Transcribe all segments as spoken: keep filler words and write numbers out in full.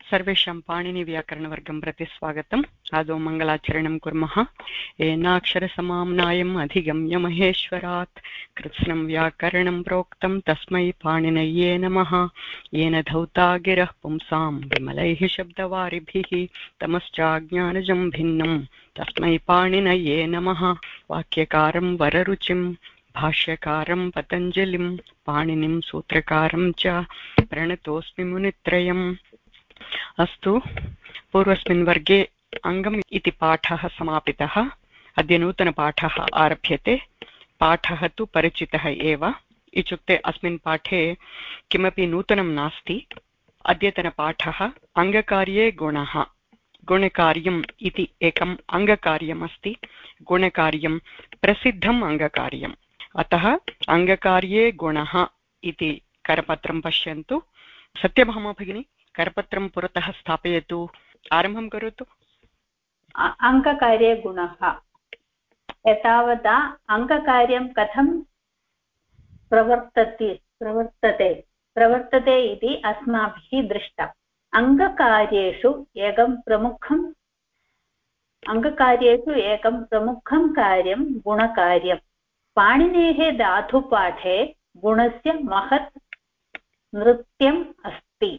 सर्वेषां पाणिनिव्याकरणवर्गं प्रति स्वागतम्। आदौ मङ्गलाचरणं कुर्मः। येनाक्षरसमाम्नायम् अधिगम्य महेश्वरात् कृत्स्नं व्याकरणं प्रोक्तं तस्मै पाणिनये नमः। येन धौता गिरः पुंसां विमलैः शब्दवारिभिः तमश्चाज्ञानजं भिन्नं तस्मै पाणिनये नमः। वाक्यकारं वररुचिं भाष्यकारं पतञ्जलिं पाणिनिं सूत्रकारं च प्रणतोऽस्मि मुनित्रयम्। अस्तु, पूर्वस्मिन् वर्गे अङ्गम् इति पाठः समापितः। अद्य नूतनपाठः आरभ्यते। पाठः तु परिचितः एव, इत्युक्ते अस्मिन् पाठे किमपि नूतनं नास्ति। अद्यतनपाठः अङ्गकार्ये गुणः। गुणकार्यम् इति एकम् अङ्गकार्यमस्ति। गुणकार्यं प्रसिद्धम् अङ्गकार्यम्, अतः अङ्गकार्ये गुणः इति करपत्रं पश्यन्तु। सत्यभामा भगिनी, करपत्रं पुरतः स्थापयतु, आरम्भं करोतु। अङ्गकार्ये गुणः। एतावता अङ्गकार्यं कथं प्रवर्तते प्रवर्तते प्रवर्तते इति अस्माभिः दृष्टम्। अङ्गकार्येषु एकं प्रमुखम् अङ्गकार्येषु एकं प्रमुखं कार्यं गुणकार्यं। पाणिनेः धातुपाठे गुणस्य महत् नृत्यम् अस्ति।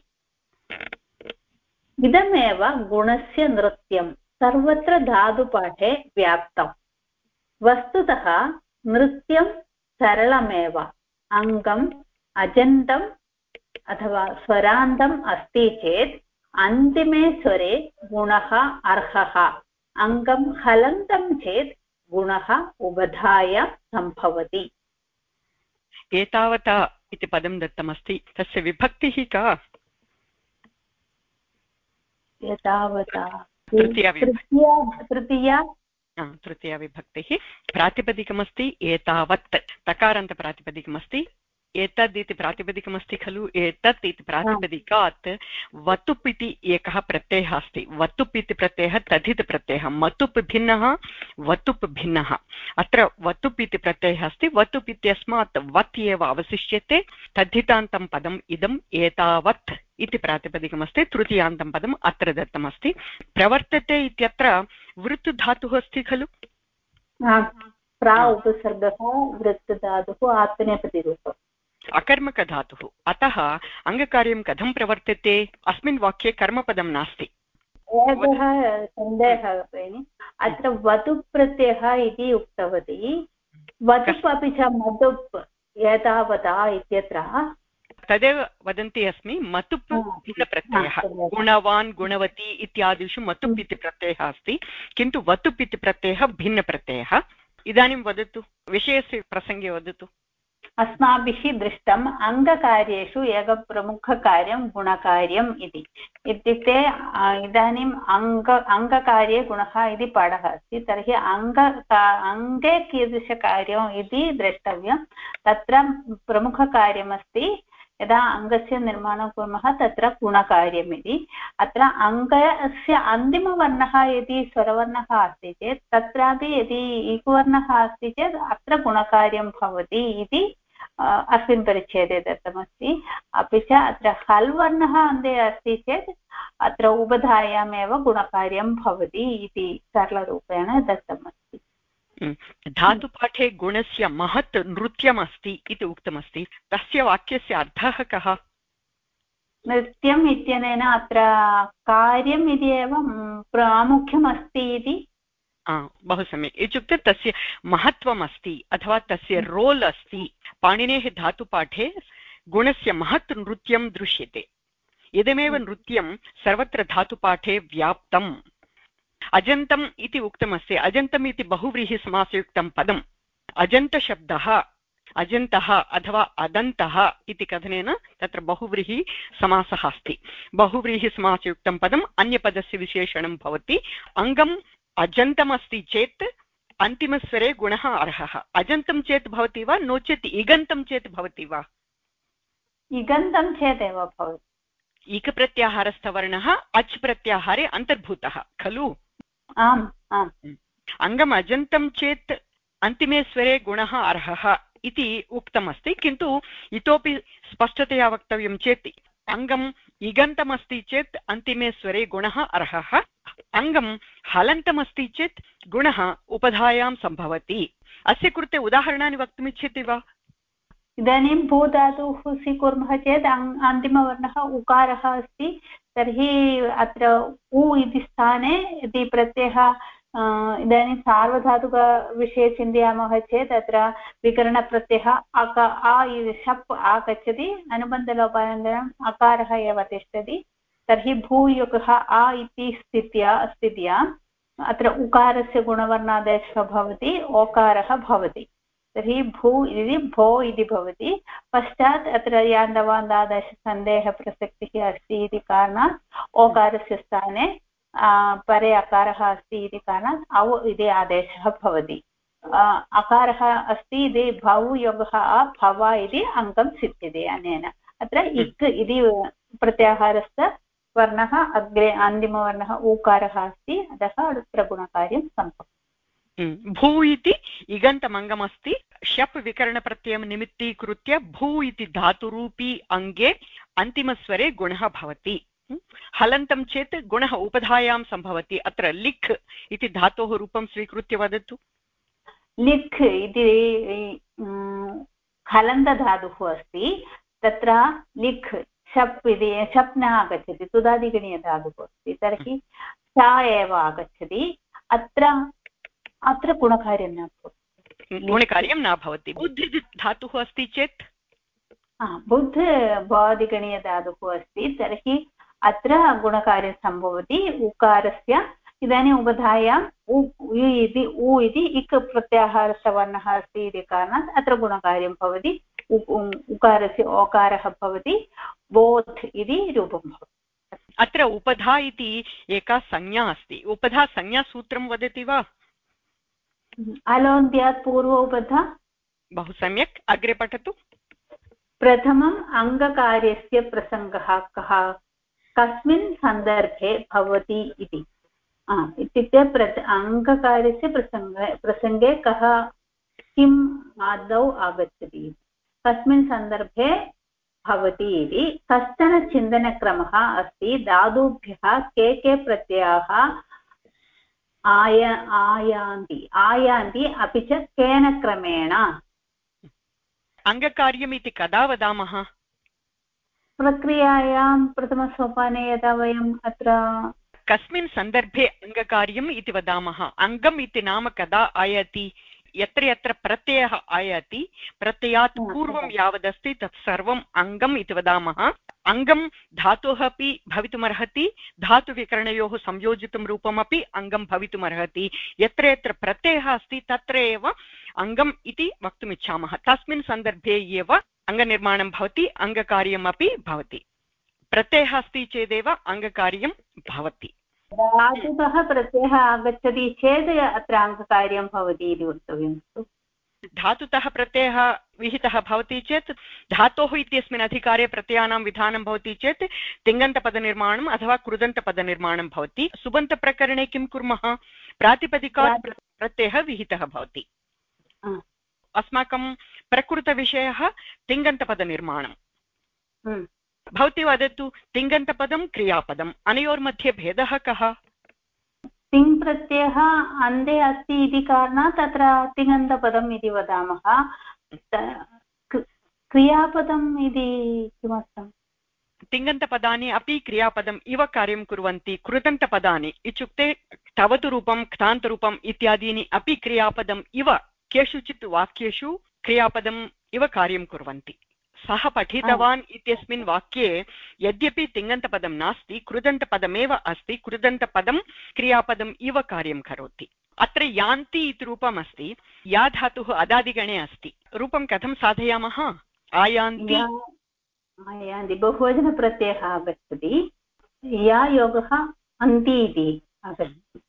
इदमेव गुणस्य नृत्यं सर्वत्र धातुपाठे व्याप्तम्। वस्तुतः नृत्यं सरलमेव। अङ्गम् अजन्तम् अथवा स्वरान्तम् अस्ति चेत् अन्तिमे स्वरे गुणः अर्हः। अङ्गं हलन्तं चेत् गुणः उबधाय सम्भवति। एतावता इति पदं दत्तमस्ति, तस्य विभक्तिः का? एतावता तृतीया तृतीया तृतीया विभक्तिः। प्रातिपदिकमस्ति एतावत्, तकारान्तप्रातिपदिकमस्ति। एतद् इति प्रातिपदिकमस्ति खलु। एतत् इति प्रातिपदिकात् वतुप् इति एकः प्रत्ययः अस्ति। वतुप् इति प्रत्ययः तद्धित् प्रत्ययः। मतुप् भिन्नः, वतुप् भिन्नः। अत्र वतुप् इति प्रत्ययः अस्ति। वतुप् इत्यस्मात् वत् एव अवशिष्यते। तद्धितान्तं पदम् इदम् एतावत् इति प्रातिपदिकमस्ति। तृतीयान्तं पदम् अत्र दत्तमस्ति। प्रवर्तते इत्यत्र वृत् धातुः अस्ति खलु। प्रा उपसर्गः वृत् धातुः आत्मनेपदिरूपम् अकर्मकधातुः। अतः अङ्गकार्यं कथं प्रवर्तते? अस्मिन् वाक्ये कर्मपदं नास्ति। एकः सन्देहः भगिनि, अत्र वतुप् प्रत्ययः इति उक्तवती। वतुप् अपि च मतुप् एतावता इत्यत्र तदेव वदन्ती अस्मि। मतुप् भिन्नप्रत्ययः। गुणवान् गुणवती इत्यादिषु मतुप् इति प्रत्ययः अस्ति, किन्तु वतुप् इति प्रत्ययः भिन्नप्रत्ययः। इदानीं वदतु, विषयस्य प्रसङ्गे वदतु। अस्माभिः दृष्टम् अङ्गकार्येषु एकं प्रमुखकार्यं गुणकार्यम् इति। इत्युक्ते इदानीम् अङ्ग अङ्गकार्ये गुणः इति पाठः अस्ति। तर्हि अङ्ग अङ्गे कीदृशकार्यम् इति द्रष्टव्यं। तत्र प्रमुखकार्यमस्ति, यदा अङ्गस्य निर्माणं कुर्मः तत्र गुणकार्यम् इति। अत्र अङ्गस्य अन्तिमवर्णः यदि स्वरवर्णः अस्ति चेत् तत्रापि यदि इकुवर्णः अस्ति चेत् अत्र गुणकार्यं भवति इति अस्मिन् परिच्छेदे दत्तमस्ति। अपि च अत्र हल् वर्णः अन्ते अस्ति चेत् अत्र उबधायामेव गुणकार्यं भवति इति सरलरूपेण दत्तमस्ति। धातुपाठे गुणस्य महत् नृत्यमस्ति इति उक्तमस्ति। तस्य वाक्यस्य अर्थः कः? नृत्यम् इत्यनेन अत्र कार्यम् इति एव प्रामुख्यमस्ति इति। बहु सम्यक्। इत्युक्ते तस्य महत्त्वम् अस्ति अथवा तस्य रोल् अस्ति। पाणिनेः धातुपाठे गुणस्य महत् नृत्यं दृश्यते। इदमेव नृत्यं सर्वत्र धातुपाठे व्याप्तम्। अजन्तम् इति उक्तमस्ति। अजन्तम् इति बहुव्रीहिसमासयुक्तं पदम्। अजन्तशब्दः अजन्तः अथवा अदन्तः इति कथनेन तत्र बहुव्रीहि समासः अस्ति। बहुव्रीहिसमासयुक्तं पदम् अन्यपदस्य विशेषणं भवति। अङ्गम् अजन्तमस्ति चेत् अन्तिमस्वरे गुणः अर्हः। अजन्तं चेत् भवति वा, नो चेत् इगन्तं चेत् भवति वा? इगन्तं चेत् एव भवति। इकप्रत्याहारस्थवर्णः अच् प्रत्याहारे अन्तर्भूतः खलु। आम् आम्। अङ्गम् अजन्तं चेत् अन्तिमे स्वरे गुणः अर्हः इति उक्तमस्ति, किन्तु इतोपि स्पष्टतया वक्तव्यं चेत् अङ्गम् इगन्तमस्ति चेत् अन्तिमे स्वरे गुणः अर्हः, अङ्गं हलन्तमस्ति चेत् गुणः उपधायां सम्भवति। अस्य कृते उदाहरणानि वक्तुमिच्छति वा? इदानीं भू धातुः स्वीकुर्मः चेत् अन्तिमवर्णः उकारः अस्ति, तर्हि अत्र उ इति स्थाने यदि प्रत्ययः इदानीं सार्वधातुकविषये चिन्तयामः चेत् अत्र विकरणप्रत्ययः अक आ शप् आगच्छति, अनुबन्धलोपानन्तरम् अकारः एव तिष्ठति, तर्हि भूयुगः आ इति स्थित्या स्थित्या अत्र उकारस्य गुणवर्णादेशः भवति, ओकारः भवति, तर्हि भू इति भो इति भवति। पश्चात् अत्र यान्दवान्दादेशसन्देहप्रसक्तिः अस्ति इति कारणात् ओकारस्य स्थाने परे अकारः अस्ति इति कारणात् औ इति आदेशः भवति। अकारः अस्ति इति भौ योगः आ भव इति अङ्गं सिद्ध्यते अनेन। अत्र इक् इति प्रत्याहारस्य वर्णः अग्रे अन्तिमवर्णः ऊकारः अस्ति, अतः अत्र गुणकार्यं सम्भवति। भू इति इगन्तमङ्गमस्ति, शप् विकरणप्रत्ययं निमित्तीकृत्य भू इति धातुरूपी अङ्गे अन्तिमस्वरे गुणः भवति। हलन्तं चेत् गुणः उपधायां सम्भवति। अत्र लिख् इति धातोः रूपं स्वीकृत्य वदतु। लिख् इति हलन्तधातुः अस्ति, तत्र लिख् शप् इति शप् न आगच्छति, तुदादिगणीयधातुः अस्ति, तर्हि सा एव आगच्छति। अत्र अत्र गुणकार्यं न भवति, गुणकार्यं न भवति। बुद्ध धातुः अस्ति चेत् बुद्ध भवादिगणीयधातुः अस्ति, तर्हि अत्र गुणकार्यं सम्भवति। उकारस्य इदानीम् उपधायाम् उ इति उ इति इक् प्रत्याहारस्य वर्णः अस्ति इति कारणात् अत्र गुणकार्यं भवति। उकारस्य ओकारः भवति, बोध् इति रूपं भवति। अत्र उपधा इति एका संज्ञा अस्ति। उपधा संज्ञासूत्रं वदति वा? अलोन्त्यात् पूर्व उपधा। बहु सम्यक्, अग्रे पठतु। प्रथमम् अङ्गकार्यस्य प्रसङ्गः कः, कस्मिन् सन्दर्भे भवति इति। इत्युक्ते प्रथ अङ्गकार्यस्य प्रसङ्गे प्रसङ्गे कः किम् आदौ आगच्छति, कस्मिन् सन्दर्भे भवति इति कश्चन चिन्तनक्रमः अस्ति। धातुभ्यः के के प्रत्ययाः आय आयान्ति आयान्ति अपि च केन क्रमेण। अङ्गकार्यम् इति कदा वदामः? प्रक्रियायां प्रथमसोपाने यदा वयम् अत्र कस्मिन् सन्दर्भे अङ्गकार्यम् इति वदामः। अङ्गम् इति नाम कदा आयाति? यत्र यत्र प्रत्ययः आयाति, प्रत्ययात् पूर्वं यावदस्ति तत् सर्वम् अङ्गम् इति वदामः। अङ्गं धातुः अपि भवितुमर्हति, धातुविकरणयोः संयोजितं रूपमपि अङ्गं भवितुमर्हति। यत्र यत्र प्रत्ययः अस्ति तत्र एव अङ्गम् इति वक्तुमिच्छामः। तस्मिन् सन्दर्भे एव अङ्गनिर्माणं भवति, अङ्गकार्यमपि भवति। प्रत्ययः अस्ति चेदेव अङ्गकार्यं भवति। धातुतः प्रत्ययः आगच्छति चेत् अत्र अङ्गकार्यं भवति इति वक्तव्यं। धातुतः प्रत्ययः विहितः भवति चेत् धातोः इत्यस्मिन् अधिकारे प्रत्ययानां विधानं भवति चेत् तिङन्तपदनिर्माणम् अथवा कृदन्तपदनिर्माणं भवति। सुबन्तप्रकरणे किं कुर्मः? प्रातिपदिकात् प्रत्ययः विहितः भवति। अस्माकं प्रकृतविषयः तिङन्तपदनिर्माणं। भवती वदतु, तिङन्तपदं क्रियापदम्, अनयोर्मध्ये भेदः कः? तिङ् प्रत्ययः अन्ते अस्ति इति कारणात् तत्र तिङन्तपदम् इति वदामः। क्रियापदम् इति किमर्थम्? तिङन्तपदानि अपि क्रियापदम् इव कार्यं कुर्वन्ति। कृदन्तपदानि इत्युक्ते तवतु रूपं, क्तान्तरूपम् इत्यादीनि अपि क्रियापदम् इव केषुचित् वाक्येषु क्रियापदम् इव कार्यं कुर्वन्ति। सः पठितवान् इत्यस्मिन् वाक्ये यद्यपि तिङन्तपदं नास्ति, कृदन्तपदमेव अस्ति, कृदन्तपदं क्रियापदम् इव कार्यं करोति। अत्र यान्ति इति रूपम् अस्ति। या धातुः अदादिगणे अस्ति। रूपं कथं साधयामः? आयान्ति आयान्ति बहुवचनप्रत्ययः आगच्छति, या योगः अन्ति इति आगच्छति।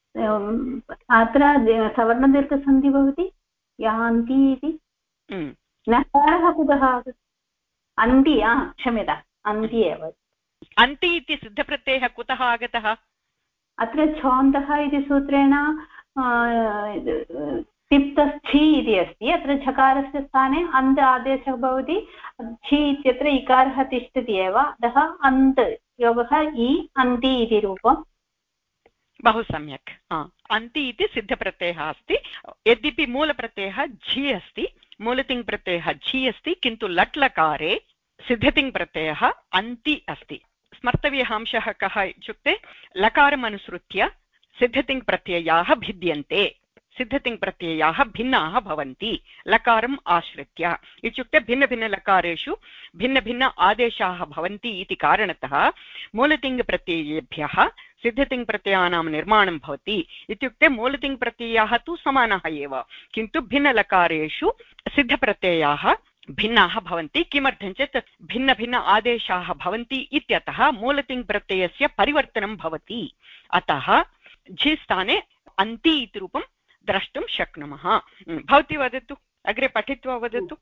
अत्र सवर्णदीर्घसन्धि भवति, यान्ति इति। नकारः कुतः आगच्छति? अन्ति, क्षम्यता, अन्ति एव। अन्ति इति सिद्धप्रत्ययः कुतः आगतः? अत्र छान्तः इति सूत्रेण तिप्तस्थि इति अस्ति, अत्र झकारस्य स्थाने अन्त आदेशः भवति, छि इत्यत्र इकारः तिष्ठति एव, अतः अन्त् योगः इ अन्ति इति रूपम्। बहु सम्यक्। अन्ति इति सिद्धप्रत्ययः अस्ति, यद्यपि मूलप्रत्ययः झि अस्ति, मूलतिङ् प्रत्ययः झि अस्ति, किन्तु लट् लकारे सिद्धतिङ् प्रत्ययः अन्ति अस्ति। स्मर्तव्यः अंशः कः इत्युक्ते लकारम् अनुसृत्य सिद्धतिङ् प्रत्ययाः भिद्यन्ते, सिद्धतिङ् प्रत्ययाः भिन्नाः भवन्ति लकारम् आश्रित्य, इत्युक्ते भिन्नभिन्नलकारेषु भिन्नभिन्न आदेशाः भवन्ति इति कारणतः मूलतिङ् प्रत्ययेभ्यः सिद्धतिङ् प्रत्ययानां निर्माणं भवति। इत्युक्ते मूलतिङ् प्रत्ययाः तु समानाः एव, किन्तु भिन्नलकारेषु सिद्धप्रत्ययाः भिन्नाः भवन्ति। किमर्थं चेत् भिन्न भिन्न आदेशाः भवन्ति इत्यतः मूलतिङ् प्रत्ययस्य परिवर्तनं भवति। अतः झि स्थाने अन्ति इति रूपं द्रष्टुं शक्नुमः। भवती वदतु, अग्रे पठित्वा वदतु।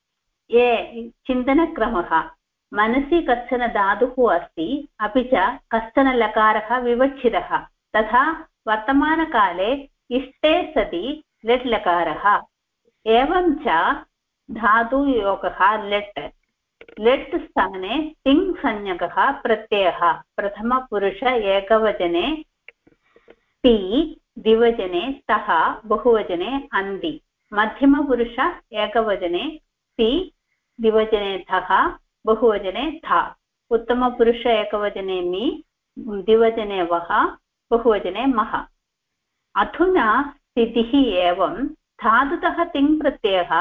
ये चिन्तनक्रमः, मनसि कश्चन धातुः अस्ति, अपि च कश्चन लकारः विवक्षितः, तथा वर्तमानकाले इष्टे सति लेट् लकारः, एवं च धातुयोगः लेट्, लेट् स्थाने तिङ् संज्ञकः प्रत्ययः, प्रथमपुरुष एकवचने ति, द्विवचने तः, बहुवचने अन्ति, मध्यमपुरुष एकवचने ति, द्विवचने तः, बहुवचने था, उत्तमपुरुष एकवचने नि, द्विवचने वः, बहुवचने मः। अधुना स्थितिः एवं, धातुतः तिङ् प्रत्ययः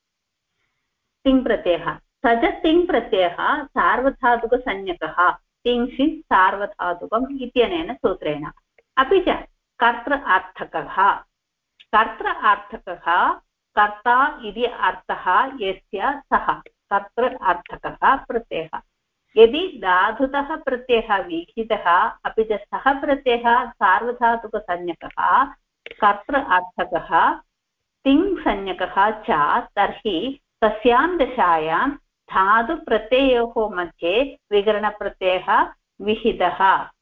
तिङ् प्रत्ययः स च तिङ् प्रत्ययः सार्वधातुकसंज्ञकः, तिङ्क्षि सार्वधातुकम् इत्यनेन सूत्रेण। अपि च कर्तृ अर्थकः, कर्तृ अर्थकः कर्ता इति अर्थः यस्य सः कर्तृ अर्थकः प्रत्ययः। यदि धातुतः प्रत्ययः विहितः अपि च सः प्रत्ययः सार्वधातुकसंज्ञकः कर्तृ अर्थकः तिङ् संज्ञकः च, तर्हि तस्यां दशायां धातुप्रत्ययोः मध्ये विकरणप्रत्ययः विहितः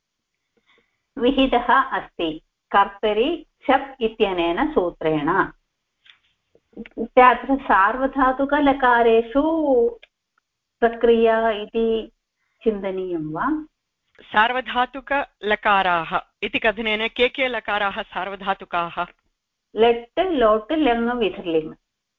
विहितः अस्ति कर्तरि शप् इत्यनेन सूत्रेण। अत्र सार्वधातुकलकारेषु प्रक्रिया इति चिन्तनीयं वा? सार्वधातुकलकाराः इति कथनेन के के लकाराः सार्वधातुकाः? लेट् लोट् लङ् विधिर्लिङ्।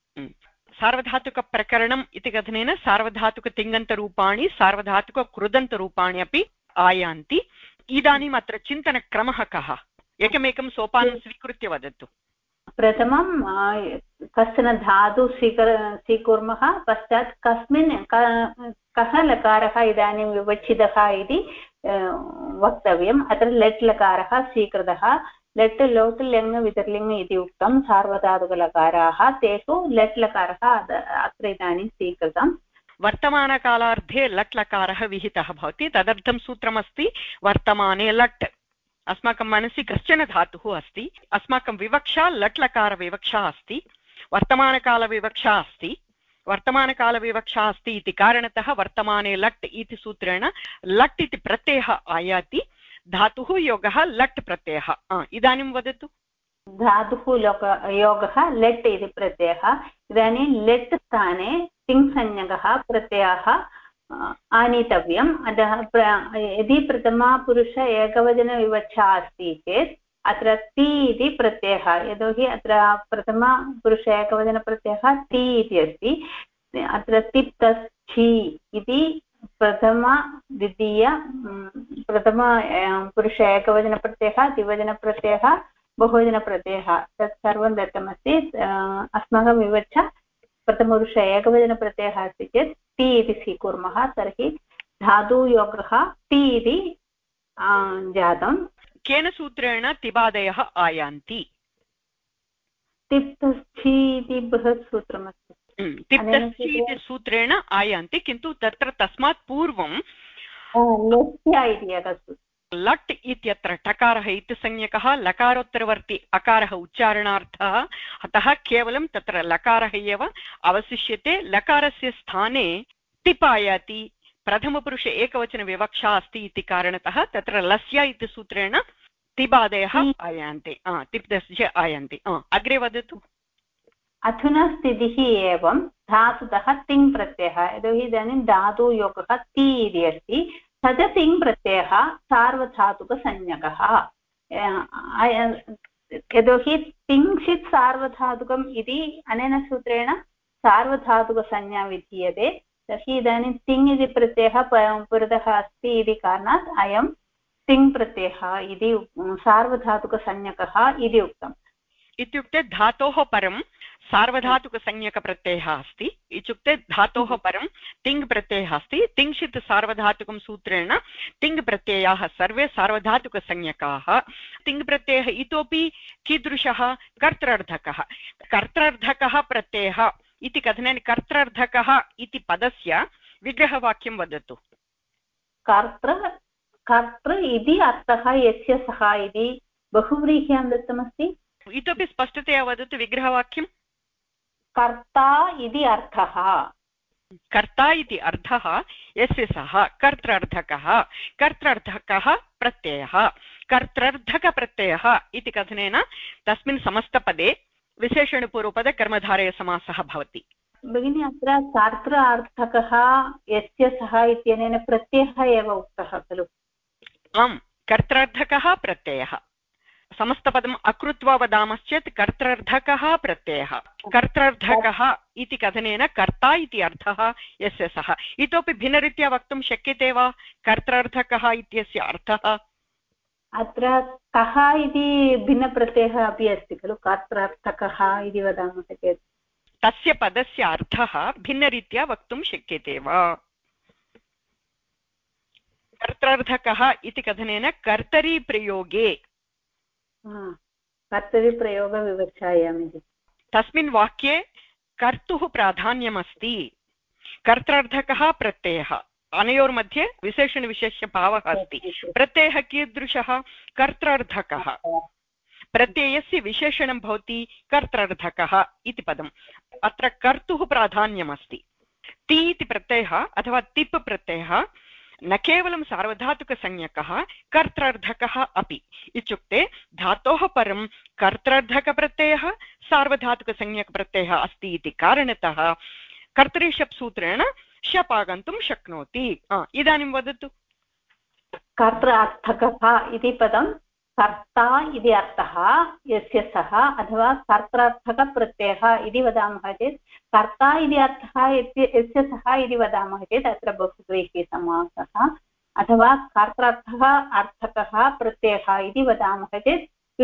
सार्वधातुकप्रकरणम् इति कथनेन सार्वधातुकतिङन्तरूपाणि सार्वधातुककृदन्तरूपाणि अपि आयान्ति। इदानीम् अत्र चिन्तनक्रमः कः? एकमेकं सोपानं स्वीकृत्य वदतु। प्रथमं कश्चन धातु स्वीकर स्वीकुर्मः, पश्चात् कस्मिन् कः लकारः इदानीं विवक्षितः इति वक्तव्यम्। अत्र लेट् लकारः स्वीकृतः, लेट् लोट् लङ् वितर्लिङ् इति उक्तं सार्वधातुकलकाराः, तेषु लेट् लकारः अत्र इदानीं स्वीकृतम्। वर्तमानकालार्धे लट् लकारः विहितः भवति, तदर्थं सूत्रमस्ति वर्तमाने लट्। अस्माकं मनसि कश्चन धातुः अस्ति, अस्माकं विवक्षा लट् लकारविवक्षा अस्ति, वर्तमानकालविवक्षा अस्ति, वर्तमानकालविवक्षा अस्ति इति कारणतः वर्तमाने लट् इति सूत्रेण लट् इति प्रत्ययः आयाति, धातुः योगः लट् प्रत्ययः। इदानीं वदतु। धातुः लोक योगः लेट् इति प्रत्ययः। इदानीं लेट् स्थाने तिङ् संज्ञकः प्रत्ययः आनीतव्यम्। अतः यदि प्रथमापुरुष एकवचनविवक्षा अस्ति चेत् अत्र ति इति प्रत्ययः, यतोहि अत्र प्रथमापुरुष एकवचनप्रत्ययः ति इति अस्ति। अत्र तिप्तस्थि इति प्रथम द्वितीय प्रथम पुरुष एकवचनप्रत्ययः, द्विवचनप्रत्ययः, बहुवचनप्रत्ययः, तत् सर्वं दत्तमस्ति। अस्माकं विवक्षा प्रथमपुरुष एकवचनप्रत्ययः अस्ति चेत् ति इति स्वीकुर्मः, तर्हि धातुयोगः ति इति जातं। केन सूत्रेण तिबादयः आयान्ति? तिप्तस्थि इति बृहत् सूत्रमस्ति। तिप्तस्थि इति सूत्रेण आयान्ति, किन्तु तत्र तस्मात् पूर्वं इति एकः सूत्रः। लट् इत्यत्र टकारः इति संज्ञकः, लकारोत्तरवर्ति अकारः उच्चारणार्थः, अतः केवलं तत्र लकारः एव अवशिष्यते। लकारस्य स्थाने टिप् आयाति, प्रथमपुरुष एकवचनविवक्षा अस्ति इति कारणतः तत्र लस्य इति सूत्रेण तिबादयः आयान्ति, तिप्तस्य आयान्ति। अग्रे वदतु। अधुना स्थितिः एवं धातुतः तिङ् प्रत्ययः यतोहि इदानीं धातुयोगः ति इति अस्ति स च तिङ् प्रत्ययः सार्वधातुकसंज्ञकः यतोहि तिङ्क्षित् सार्वधातुकम् इति अनेन सूत्रेण सार्वधातुकसंज्ञा विधीयते तर्हि इदानीं तिङ् इति प्रत्ययः पुरतः अस्ति इति कारणात् अयं तिङ् प्रत्ययः इति सार्वधातुकसंज्ञकः इति उक्तम् इत्युक्ते धातोः परं सार्वधातुकसंज्ञकप्रत्ययः अस्ति इत्युक्ते धातोः परं तिङ् प्रत्ययः अस्ति तिङ्क्षित् सार्वधातुकं सूत्रेण तिङ् प्रत्ययाः सर्वे सार्वधातुकसंज्ञकाः तिङ् प्रत्ययः इतोपि कीदृशः कर्त्रर्थकः कर्त्रर्थकः प्रत्ययः इति कथनेन कर्त्रर्थकः इति पदस्य विग्रहवाक्यं वदतु कर्त्र कर्तृ इति अर्थः यस्य सः इति बहुव्रीह्यां दत्तमस्ति इतोपि स्पष्टतया वदतु विग्रहवाक्यं कर्ता इति अर्थः कर्ता इति अर्थः यस्य सः कर्त्रर्थकः कर्त्रर्थकः प्रत्ययः कर्त्रर्थकप्रत्ययः इति कथनेन तस्मिन् समस्तपदे विशेषणपूर्वपदे कर्मधारयसमासः भवति भगिनी अत्र कर्त्रार्थकः यस्य सः इत्यनेन प्रत्ययः एव उक्तः खलु आम् कर्त्रार्थकः प्रत्ययः समस्तपदम् अकृत्वा वदामश्चेत् कर्त्रार्थकः प्रत्ययः कर्त्रार्थकः इति कथनेन कर्ता इति अर्थः यस्य सः इतोपि भिन्नरीत्या वक्तुं शक्यते वा कर्त्रार्थकः इत्यस्य अर्थः अत्र कः इति भिन्नप्रत्ययः अपि अस्ति खलु कर्त्रार्थकः इति वदामः चेत् तस्य पदस्य अर्थः भिन्नरीत्या वक्तुं शक्यते वा कर्त्रार्थकः इति कथनेन कर्तरि प्रयोगे कर्तरिप्रयोगविवक्षायाम् इति तस्मिन् वाक्ये कर्तुः प्राधान्यमस्ति कर्त्रार्थकः प्रत्ययः अनयोर्मध्ये विशेषणविशेष्यभावः अस्ति प्रत्ययः कीदृशः कर्त्रार्थकः प्रत्ययस्य विशेषणं भवति कर्त्रार्थकः इति पदम् अत्र कर्तुः प्राधान्यमस्ति ति इति प्रत्ययः अथवा तिप् प्रत्ययः न केवलं सार्वधातुकसंज्ञकः कर्त्रार्थकः अपि इत्युक्ते धातोः परं कर्त्रार्थकप्रत्ययः सार्वधातुकसंज्ञकप्रत्ययः अस्ति इति कारणतः कर्तरि शप् सूत्रेण शप् आगन्तुं शक्नोति इदानीं वदतु कर्त्रार्थकः इति पदं कर्ता इति अर्थः यस्य सः अथवा कर्त्रार्थकप्रत्ययः इति वदामः चेत् कर्ता इति अर्थः यस्य सः इति वदामः चेत् अत्र बहुव्रीहि समासः अथवा कर्त्रार्थः अर्थकः प्रत्ययः इति वदामः चेत्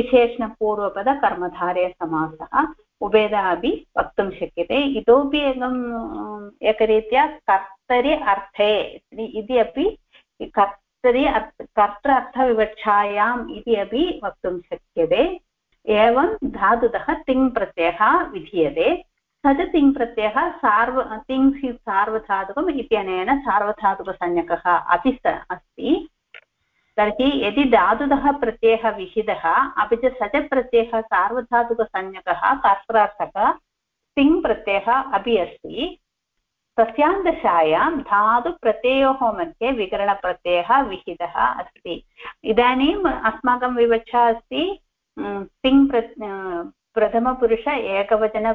विशेषणपूर्वपदकर्मधारयसमासः उभयतः अपि वक्तुं शक्यते इतोपि एकम् एकरीत्या कर्तरि अर्थे इति अपि कर्तरि कर्त्रार्थविवक्षायाम् इति अपि वक्तुं शक्यते एवं धातुतः तिङ् प्रत्ययः विधीयते स च तिङ् प्रत्ययः सार्व तिङ् सार्वधातुकम् इत्यनेन सार्वधातुकसंज्ञकः अपि अस्ति तर्हि यदि धातुतः प्रत्ययः विहितः अपि च स च प्रत्ययः सार्वधातुकसंज्ञकः कर्त्रार्थकः तिङ् प्रत्ययः अपि अस्ति तस्यां दशायां धातुप्रत्ययोः मध्ये विकरणप्रत्ययः विहितः अस्ति इदानीम् अस्माकं विवक्षा अस्ति तिङ् प्र प्रथमपुरुष एकवचन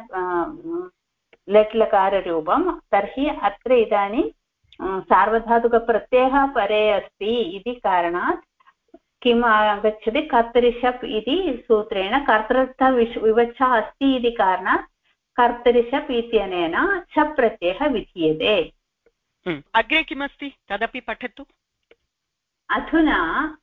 लट् लकाररूपं तर्हि अत्र इदानीं सार्वधातुकप्रत्ययः परे अस्ति इति कारणात् किम् आगच्छति कर्तरि शप् इति सूत्रेण कर्तृर्थ विवक्षा अस्ति इति कारणात् कर्तरि शप् इत्यनेन शप् प्रत्ययः विधीयते अग्रे किमस्ति तदपि पठतु अधुना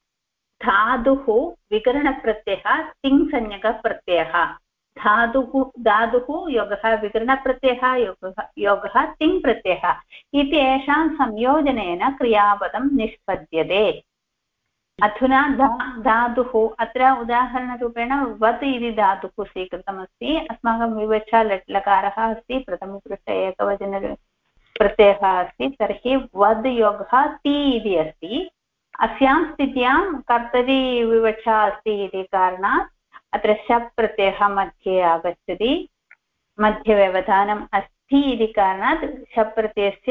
धातुः विकरणप्रत्ययः तिङ्संज्ञकप्रत्ययः धातुः धातुः योगः विकरणप्रत्ययः योगः योगः तिङ् प्रत्ययः इति येषां संयोजनेन क्रियापदं निष्पद्यते अधुना धा धातुः अत्र उदाहरणरूपेण वत् इति धातुः स्वीकृतमस्ति अस्माकं विवक्षा लट् लकारः अस्ति प्रथमपुरुष एकवचन प्रत्ययः अस्ति तर्हि वद् योगः ति इति अस्ति अस्यां स्थित्यां कर्तरि विवक्षा अस्ति इति कारणात् अत्र शप् प्रत्ययः मध्ये आगच्छति मध्ये व्यवधानम् अस्ति इति कारणात् शप् प्रत्ययस्य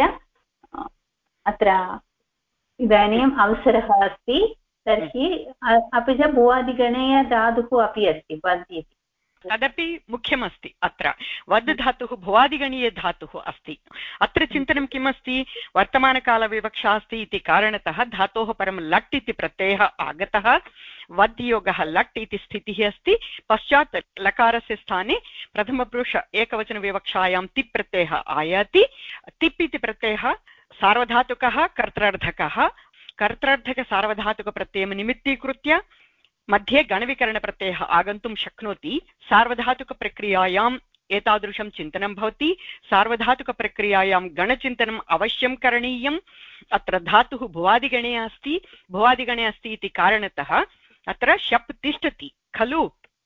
अत्र इदानीम् अवसरः अस्ति तर्हि अपि च भुवादिगणे धातुः अपि अस्ति वद् इति तदपि मुख्यमस्ति अत्र वद् धातुः भुवादिगणीय धातुः अस्ति अत्र चिन्तनं किमस्ति वर्तमानकालविवक्षा अस्ति इति कारणतः धातोः परं लट् इति प्रत्ययः आगतः वद् योगः लट् इति स्थितिः अस्ति पश्चात् लकारस्य स्थाने प्रथमपुरुष एकवचनविवक्षायां तिप् प्रत्ययः आयाति तिप् इति प्रत्ययः सार्वधातुकः कर्त्रार्थकः कर्त्रार्थकसार्वधातुकप्रत्ययं निमित्तीकृत्य मध्ये गणविकरणप्रत्ययः आगन्तुं शक्नोति सार्वधातुकप्रक्रियायाम् एतादृशं चिन्तनं भवति सार्वधातुकप्रक्रियायां गणचिन्तनम् अवश्यं करणीयम् अत्र धातुः भुवादिगणे अस्ति भुवादिगणे अस्ति इति कारणतः अत्र शप् तिष्ठति खलु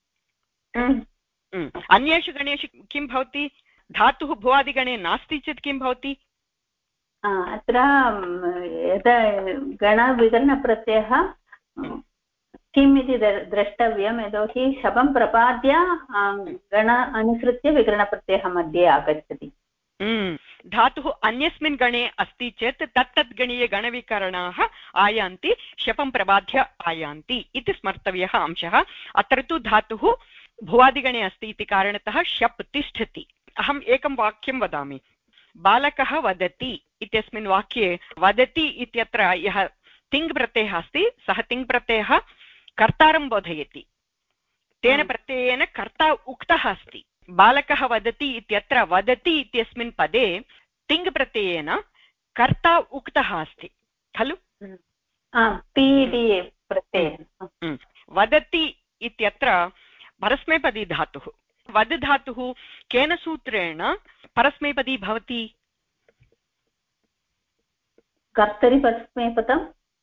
अन्येषु गणेषु किं भवति धातुः भुवादिगणे नास्ति चेत् किं भवति अत्र यदा गणविकरणप्रत्ययः किम् इति द्रष्टव्यं यतोहि शपं प्रपाद्य गण अनुसृत्य विकरणप्रत्ययः मध्ये आगच्छति धातुः अन्यस्मिन् गणे अस्ति चेत् तत्तद् गणीय गणविकरणाः आयान्ति शपं प्रबाध्य आयान्ति इति स्मर्तव्यः अंशः अत्र तु धातुः भुवादिगणे अस्ति इति कारणतः शप् तिष्ठति अहम् एकं वाक्यं वदामि बालकः वदति इत्यस्मिन् वाक्ये वदति इत्यत्र यः तिङ् प्रत्ययः अस्ति सः तिङ् प्रत्ययः कर्तारं बोधयति तेन प्रत्ययेन कर्ता उक्तः अस्ति बालकः वदति इत्यत्र वदति इत्यस्मिन् पदे तिङ् प्रत्ययेन कर्ता उक्तः अस्ति खलु वदति इत्यत्र परस्मैपदी धातुः वद् धातुः केन सूत्रेण परस्मैपदी भवति कर्तरि परस्मैपदम्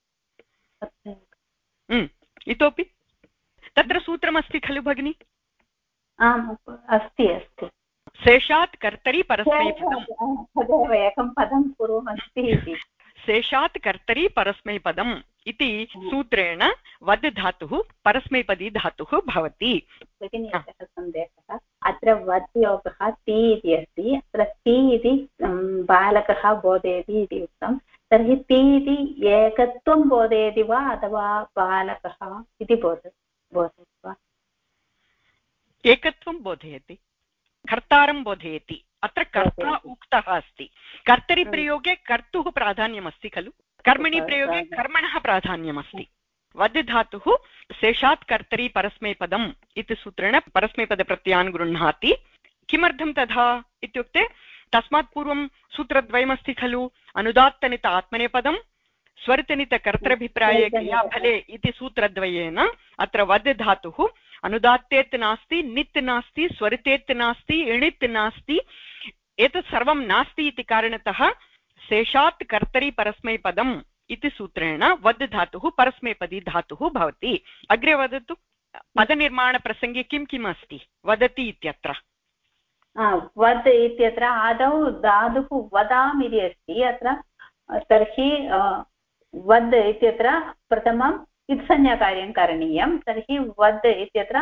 इतोपि तत्र सूत्रमस्ति खलु भगिनि आम् अस्ति अस्ति शेषात् कर्तरि परस्मैपदम् तदेव एकं पदं पूर्वमस्ति इति शेषात् कर्तरि परस्मैपदम् इति सूत्रेण वद् धातुः परस्मैपदी धातुः भवति भगिनि एकः सन्देहः अत्र वद् योगः ति इति अस्ति अत्र ति इति बालकः बोधयति इति उक्तं तर्हि ति इति एकत्वं बोधयति वा अथवा बालकः इति बोध बोधयति वा एकत्वं बोधयति कर्तारं बोधयति अत्र कर्ता उक्तः अस्ति कर्तरि प्रयोगे कर्तुः प्राधान्यमस्ति खलु कर्मणि प्रयोगे कर्मणः प्राधान्यमस्ति वद् धातुः शेषात् कर्तरि परस्मैपदम् इति सूत्रेण परस्मैपदप्रत्ययान् गृह्णाति किमर्थं तथा इत्युक्ते तस्मात् पूर्वं सूत्रद्वयमस्ति खलु अनुदात्तनित आत्मनेपदं स्वरितनित कर्तृभिप्राये क्रियाफले इति सूत्रद्वयेन अत्र वद् धातुः अनुदात्तेत् नास्ति नित् नास्ति स्वरितेत् नास्ति इणित् नास्ति एतत् सर्वं नास्ति इति कारणतः शेषात् कर्तरि परस्मैपदम् इति सूत्रेण वद् धातुः परस्मैपदी धातुः भवति अग्रे वदतु पदनिर्माणप्रसङ्गे किं किम् अस्ति वदति इत्यत्र वद् इत्यत्र आदौ धातुः वदाम् इति अस्ति अत्र तर्हि वद् इत्यत्र प्रथमम् इत्संज्ञाकार्यं करणीयं तर्हि वद् इत्यत्र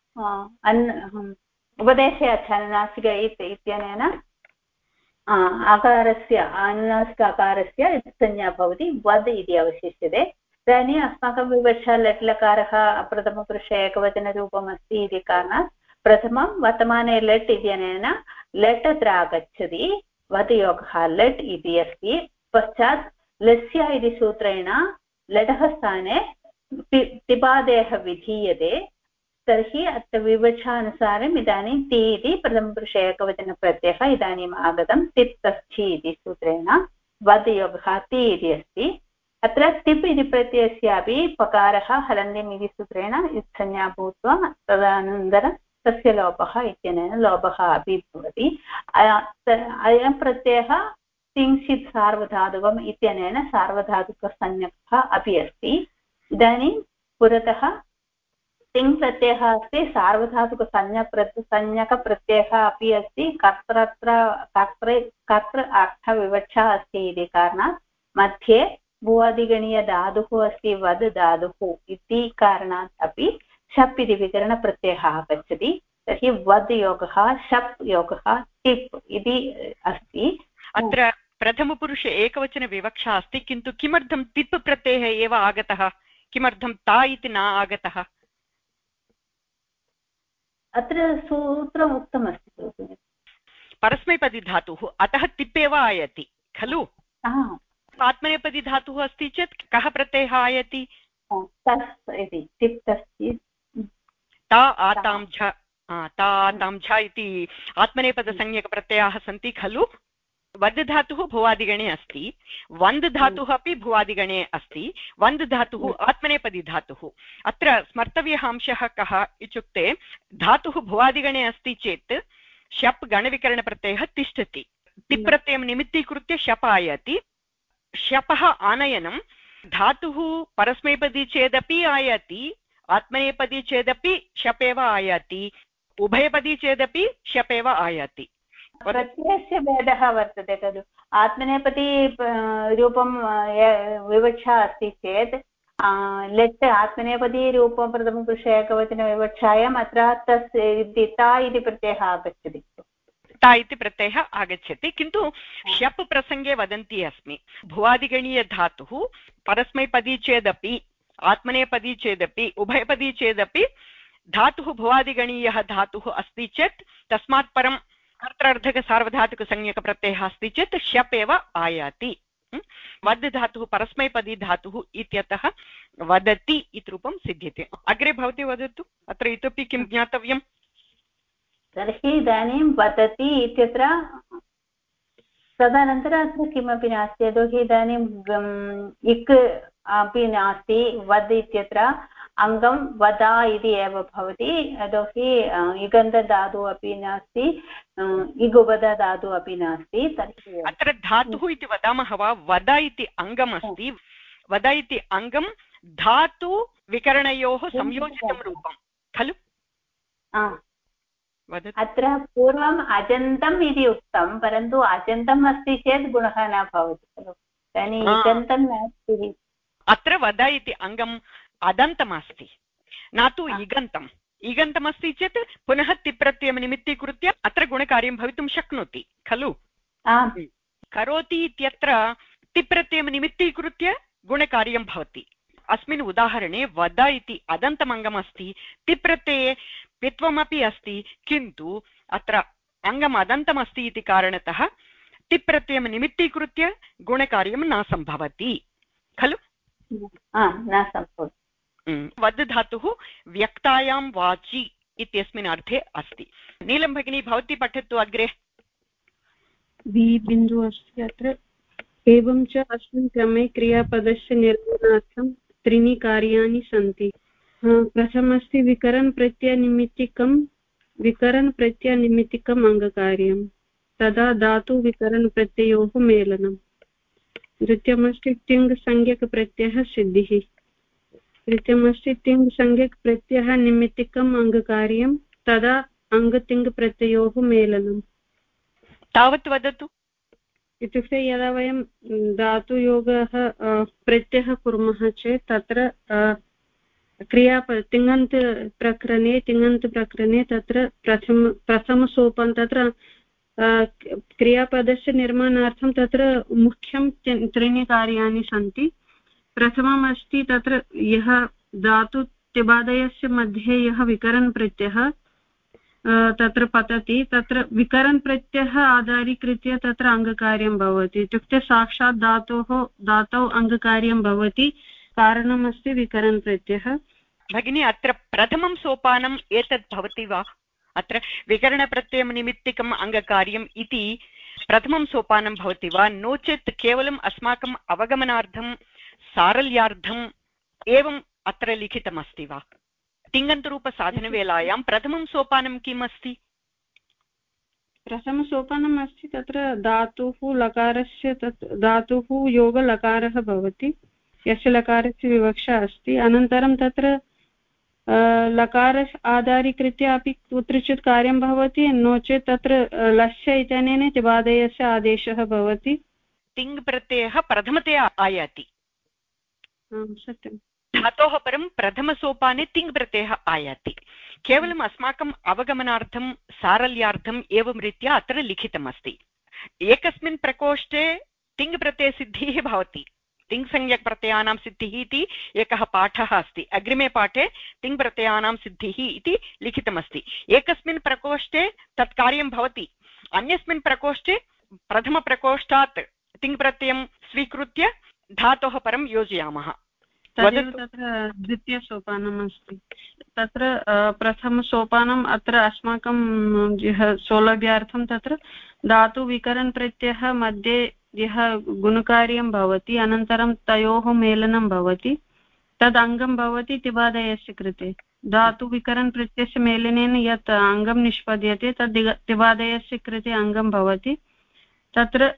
उपदेशे अनुनासिक इत् इत्यनेन आकारस्य अनुनासिक आकारस्य इत्संज्ञा भवति वद् इति अवशिष्यते इदानीम् अस्माकं विवक्षा लट् लकारः प्रथमपुरुषे एकवचनरूपम् अस्ति इति कारणात् प्रथमं वर्तमाने लट् इत्यनेन लट् अत्र आगच्छति वद् योगः लट् इति अस्ति पश्चात् लस्य इति सूत्रेण लटः स्थाने तिपादेः विधीयते तर्हि अत्र विवक्षानुसारम् इदानीं ति इति प्रथमपुरुषे एकवचनप्रत्ययः इदानीम् आगतं तिप् तस्थि इति सूत्रेण वद् योगः ति इति अस्ति अत्र तिप् इति प्रत्ययस्यापि पकारः हलन्त्यम् इति सूत्रेण इत्संज्ञा भूत्वा तदनन्तरं तस्य लोपः इत्यनेन लोपः अपि भवति अयं प्रत्ययः तिंशित् सार्वधातुकम् इत्यनेन सार्वधातुकसंज्ञकः अपि अस्ति इदानीं पुरतः तिङ् प्रत्ययः अस्ति सार्वधातुकसंज्ञक संज्ञकप्रत्ययः अपि अस्ति कर्तृ कर्तृ कर्तृ अर्थविवक्षा अस्ति इति कारणात् मध्ये भुवादिगणीयधातुः अस्ति वद् धातुः इति कारणात् अपि शप् इति विकरणप्रत्ययः आगच्छति तर्हि वद् योगः शप् योगः टिप् इति अस्ति अत्र प्रथमपुरुषे एकवचनविवक्षा अस्ति किन्तु किमर्थं तिप् प्रत्ययः एव आगतः किमर्थं ता इति न आगतः अत्र सूत्रम् उक्तमस्ति परस्मैपदी धातुः अतः तिप् एव आयाति खलु। आत्मनेपदी धातुः अस्ति चेत् कः प्रत्ययः आयाति? तस् इति तिप् अस्ति। ता आतां झ ता आतां झ इति आत्मनेपदसंज्ञकप्रत्ययाः सन्ति खलु। वद् धातुः भुवादिगणे अस्ति, वन्द् धातुः अपि भुवादिगणे अस्ति, वन्द् धातुः आत्मनेपदी धातुः। अत्र स्मर्तव्यः अंशः कः इत्युक्ते धातुः भुवादिगणे अस्ति चेत् शप् गणविकरणप्रत्ययः तिष्ठति, तिप् प्रत्ययं निमित्तीकृत्य शप् आयाति। शपः आनयनं धातुः परस्मैपदी चेदपि आयाति, आत्मनेपदी चेदपि शप् एव आयाति, उभयपदी चेदपि शप् एव आयाति। प्रत्ययस्य भेदः वर्तते खलु। आत्मनेपदी रूपं विवक्षा अस्ति चेत् लेट् आत्मनेपदी रूपं प्रथमपुरुष एकवचनविवक्षायाम् अत्र तस् ता इति प्रत्ययः आगच्छति, ता इति प्रत्ययः आगच्छति। किन्तु शप् प्रसङ्गे वदन्ती अस्मि, भुवादिगणीयधातुः परस्मैपदी चेदपि आत्मनेपदी चेदपि उभयपदी चेदपि धातुः भुवादिगणीयः धातुः अस्ति चेत् तस्मात् परं कर्त्रार्धकसार्वधातुकसंज्ञकप्रत्ययः अस्ति चेत् शप् एव आयाति। वद् धातुः परस्मैपदी धातुः इत्यतः वदति इति रूपं सिद्ध्यते। अग्रे भवती वदतु, अत्र इतोपि किं ज्ञातव्यम्? तर्हि इदानीं वदति इत्यत्र तदनन्तरम् अत्र किमपि नास्ति, यतोहि इदानीं इक् अपि नास्ति, वद् इत्यत्र अङ्गं वदा इति एव भवति, यतोहि इगन्धधातुः अपि नास्ति, इगुबध धातुः अपि नास्ति। तर्हि अत्र धातुः इति वदामः वा? वद इति अङ्गम् अस्ति, वद इति अङ्गं धातु विकरणयोः संयोजितं रूपं खलु। अत्र पूर्वम् अजन्तम् इति उक्तं, परन्तु अजन्तम् अस्ति चेत् गुणः न भवति खलु, इदानीम् इगन्तं नास्ति। अत्र वद इति अङ्गम् अदन्तमस्ति, न तु इगन्तम्। इगन्तमस्ति चेत् पुनः तिप्रत्ययं निमित्तीकृत्य अत्र गुणकार्यं भवितुं शक्नोति खलु। करोति इत्यत्र तिप्रत्ययं निमित्तीकृत्य गुणकार्यं भवति। अस्मिन् उदाहरणे वद इति अदन्तमङ्गम् अस्ति, तिप्रत्यये पित्वमपि अस्ति, किन्तु अत्र अङ्गम् अदन्तमस्ति इति कारणतः तिप्रत्ययं निमित्तीकृत्य गुणकार्यं न सम्भवति खलु। न सम्भवति। वद् धातुः व्यक्तायां वाचि इत्यस्मिन् अर्थे अस्ति। नीलं भगिनी भवती पठतु अग्रे। वि बिन्दुः अस्ति अत्र। एवं च अस्मिन् क्रमे क्रियापदस्य निर्माणार्थं त्रीणि कार्याणि सन्ति। प्रथममस्ति विकरणप्रत्ययनिमित्तिकं विकरणप्रत्ययनिमित्तिकम् अङ्गकार्यं, तदा धातुविकरणप्रत्ययोः मेलनं। द्वितीयमस्ति तिङ्-संज्ञकप्रत्ययः सिद्धिः। तृतीयमस्ति तिङ्-संज्ञकप्रत्ययः निमित्तिकम् अङ्गकार्यं, तदा अङ्गतिङ्-प्रत्ययोः मेलनं। तावत् वदतु। इत्युक्ते यदा वयं धातुयोगः प्रत्ययः कुर्मः चेत् तत्र क्रियापद तिङन्त प्रकरणे तिङन्त प्रकरणे तत्र प्रथम प्रथमसोपान तत्र क्रियापदस्य निर्माणार्थं तत्र मुख्यं त्रीणि कार्याणि सन्ति। प्रथमम् अस्ति तत्र यः धातु तिबादयस्य मध्ये यः विकरणप्रत्ययः तत्र पतति, तत्र विकरणप्रत्ययः आधारीकृत्य तत्र अङ्गकार्यं भवति। इत्युक्ते साक्षात् धातोः धातौ अङ्गकार्यं भवति, कारणमस्ति विकरणप्रत्ययः। भगिनी अत्र प्रथमं सोपानम् एतत् भवति वा? अत्र विकरणप्रत्ययं निमित्तिकम् अङ्गकार्यम् इति प्रथमं सोपानं भवति वा, नो चेत् केवलम् अस्माकम् अवगमनार्थं सारल्यार्थम् एवं अत्र लिखितमस्ति वा? तिङन्तरूपसाधनवेलायां प्रथमं सोपानं किम् अस्ति? प्रथमसोपानम् अस्ति तत्र धातुः लकारस्य तत् धातुः योगलकारः भवति, यस्य लकारस्य विवक्षा अस्ति। अनन्तरं तत्र लकार आधारीकृत्य अपि कुत्रचित् कार्यं भवति, नो चेत् तत्र लस्य इत्यनेन तिबादयस्य आदेशः भवति। तिङ् प्रत्ययः प्रथमतया आयाति। सत्यं। धातोः परं प्रथमसोपाने तिङ् प्रत्ययः आयाति। केवलम् अस्माकम् अवगमनार्थं सारल्यार्थम् एवं रीत्या अत्र लिखितमस्ति। एकस्मिन् प्रकोष्ठे तिङ् प्रत्ययसिद्धिः भवति, तिङ्संज्ञक प्रत्ययानां सिद्धिः इति एकः पाठः अस्ति। अग्रिमे पाठे तिङ्प्रत्ययानां सिद्धिः इति लिखितमस्ति। एकस्मिन् प्रकोष्ठे तत् कार्यं भवति, अन्यस्मिन् प्रकोष्ठे प्रथमप्रकोष्ठात् तिङ्प्रत्ययं स्वीकृत्य धातोः परं योजयामः। तदेव तत्र द्वितीयसोपानम् अस्ति। तत्र प्रथमसोपानम् अत्र अस्माकं सौलभ्यार्थं तत्र धातुविकरणप्रत्ययः मध्ये यः गुणकार्यं भवति अनन्तरं तयोः मेलनं भवति तद् अङ्गं भवति तिबादयस्य कृते। धातुविकरणप्रत्ययस्य मेलनेन यत् अङ्गं निष्पद्यते तद् तिबादयस्य कृते अङ्गं भवति। तत्र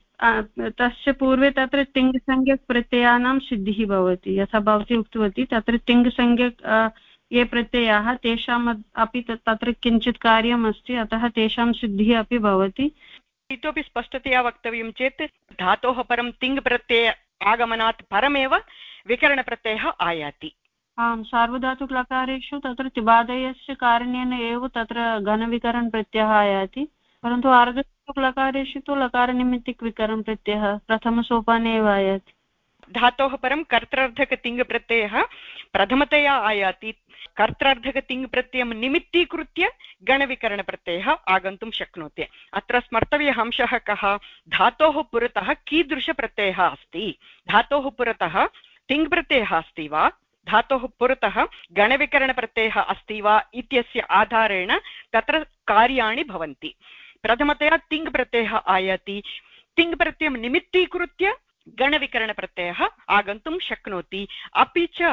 तस्य पूर्वे तत्र तिङ्संज्ञक प्रत्ययानां सिद्धिः भवति। यथा भवती उक्तवती तत्र तिङ्संज्ञक ये प्रत्ययाः तेषाम् अपि तत्र किञ्चित् कार्यम् अस्ति, अतः तेषां सिद्धिः अपि भवति। इतोपि स्पष्टतया वक्तव्यं चेत् धातोः परं तिङ् प्रत्यय आगमनात् परमेव विकरणप्रत्ययः आयाति। आम्, सार्वधातुकलकारेषु तत्र तिबादयस्य कारणेन एव तत्र घनविकरणप्रत्ययः आयाति, परन्तु आर्धधातुकलकारेषु तु लकारनिमित्तिकविकरणप्रत्ययः प्रथमसोपाने एव आयाति। धातोः परं कर्त्रार्धकतिङ्प्रत्ययः प्रथमतया आयाति। कर्त्रार्धकतिङ्प्रत्ययं निमित्तीकृत्य गणविकरणप्रत्ययः आगन्तुं शक्नोति। अत्र स्मर्तव्यः अंशः कः? धातोः पुरतः कीदृशप्रत्ययः अस्ति? धातोः पुरतः तिङ्प्रत्ययः अस्ति वा, धातोः पुरतः गणविकरणप्रत्ययः अस्ति वा इत्यस्य आधारेण तत्र कार्याणि भवन्ति। प्रथमतया तिङ्प्रत्ययः आयाति, तिङ्प्रत्ययं निमित्तीकृत्य गणविकरणप्रत्ययः आगन्तुं शक्नोति। अपि च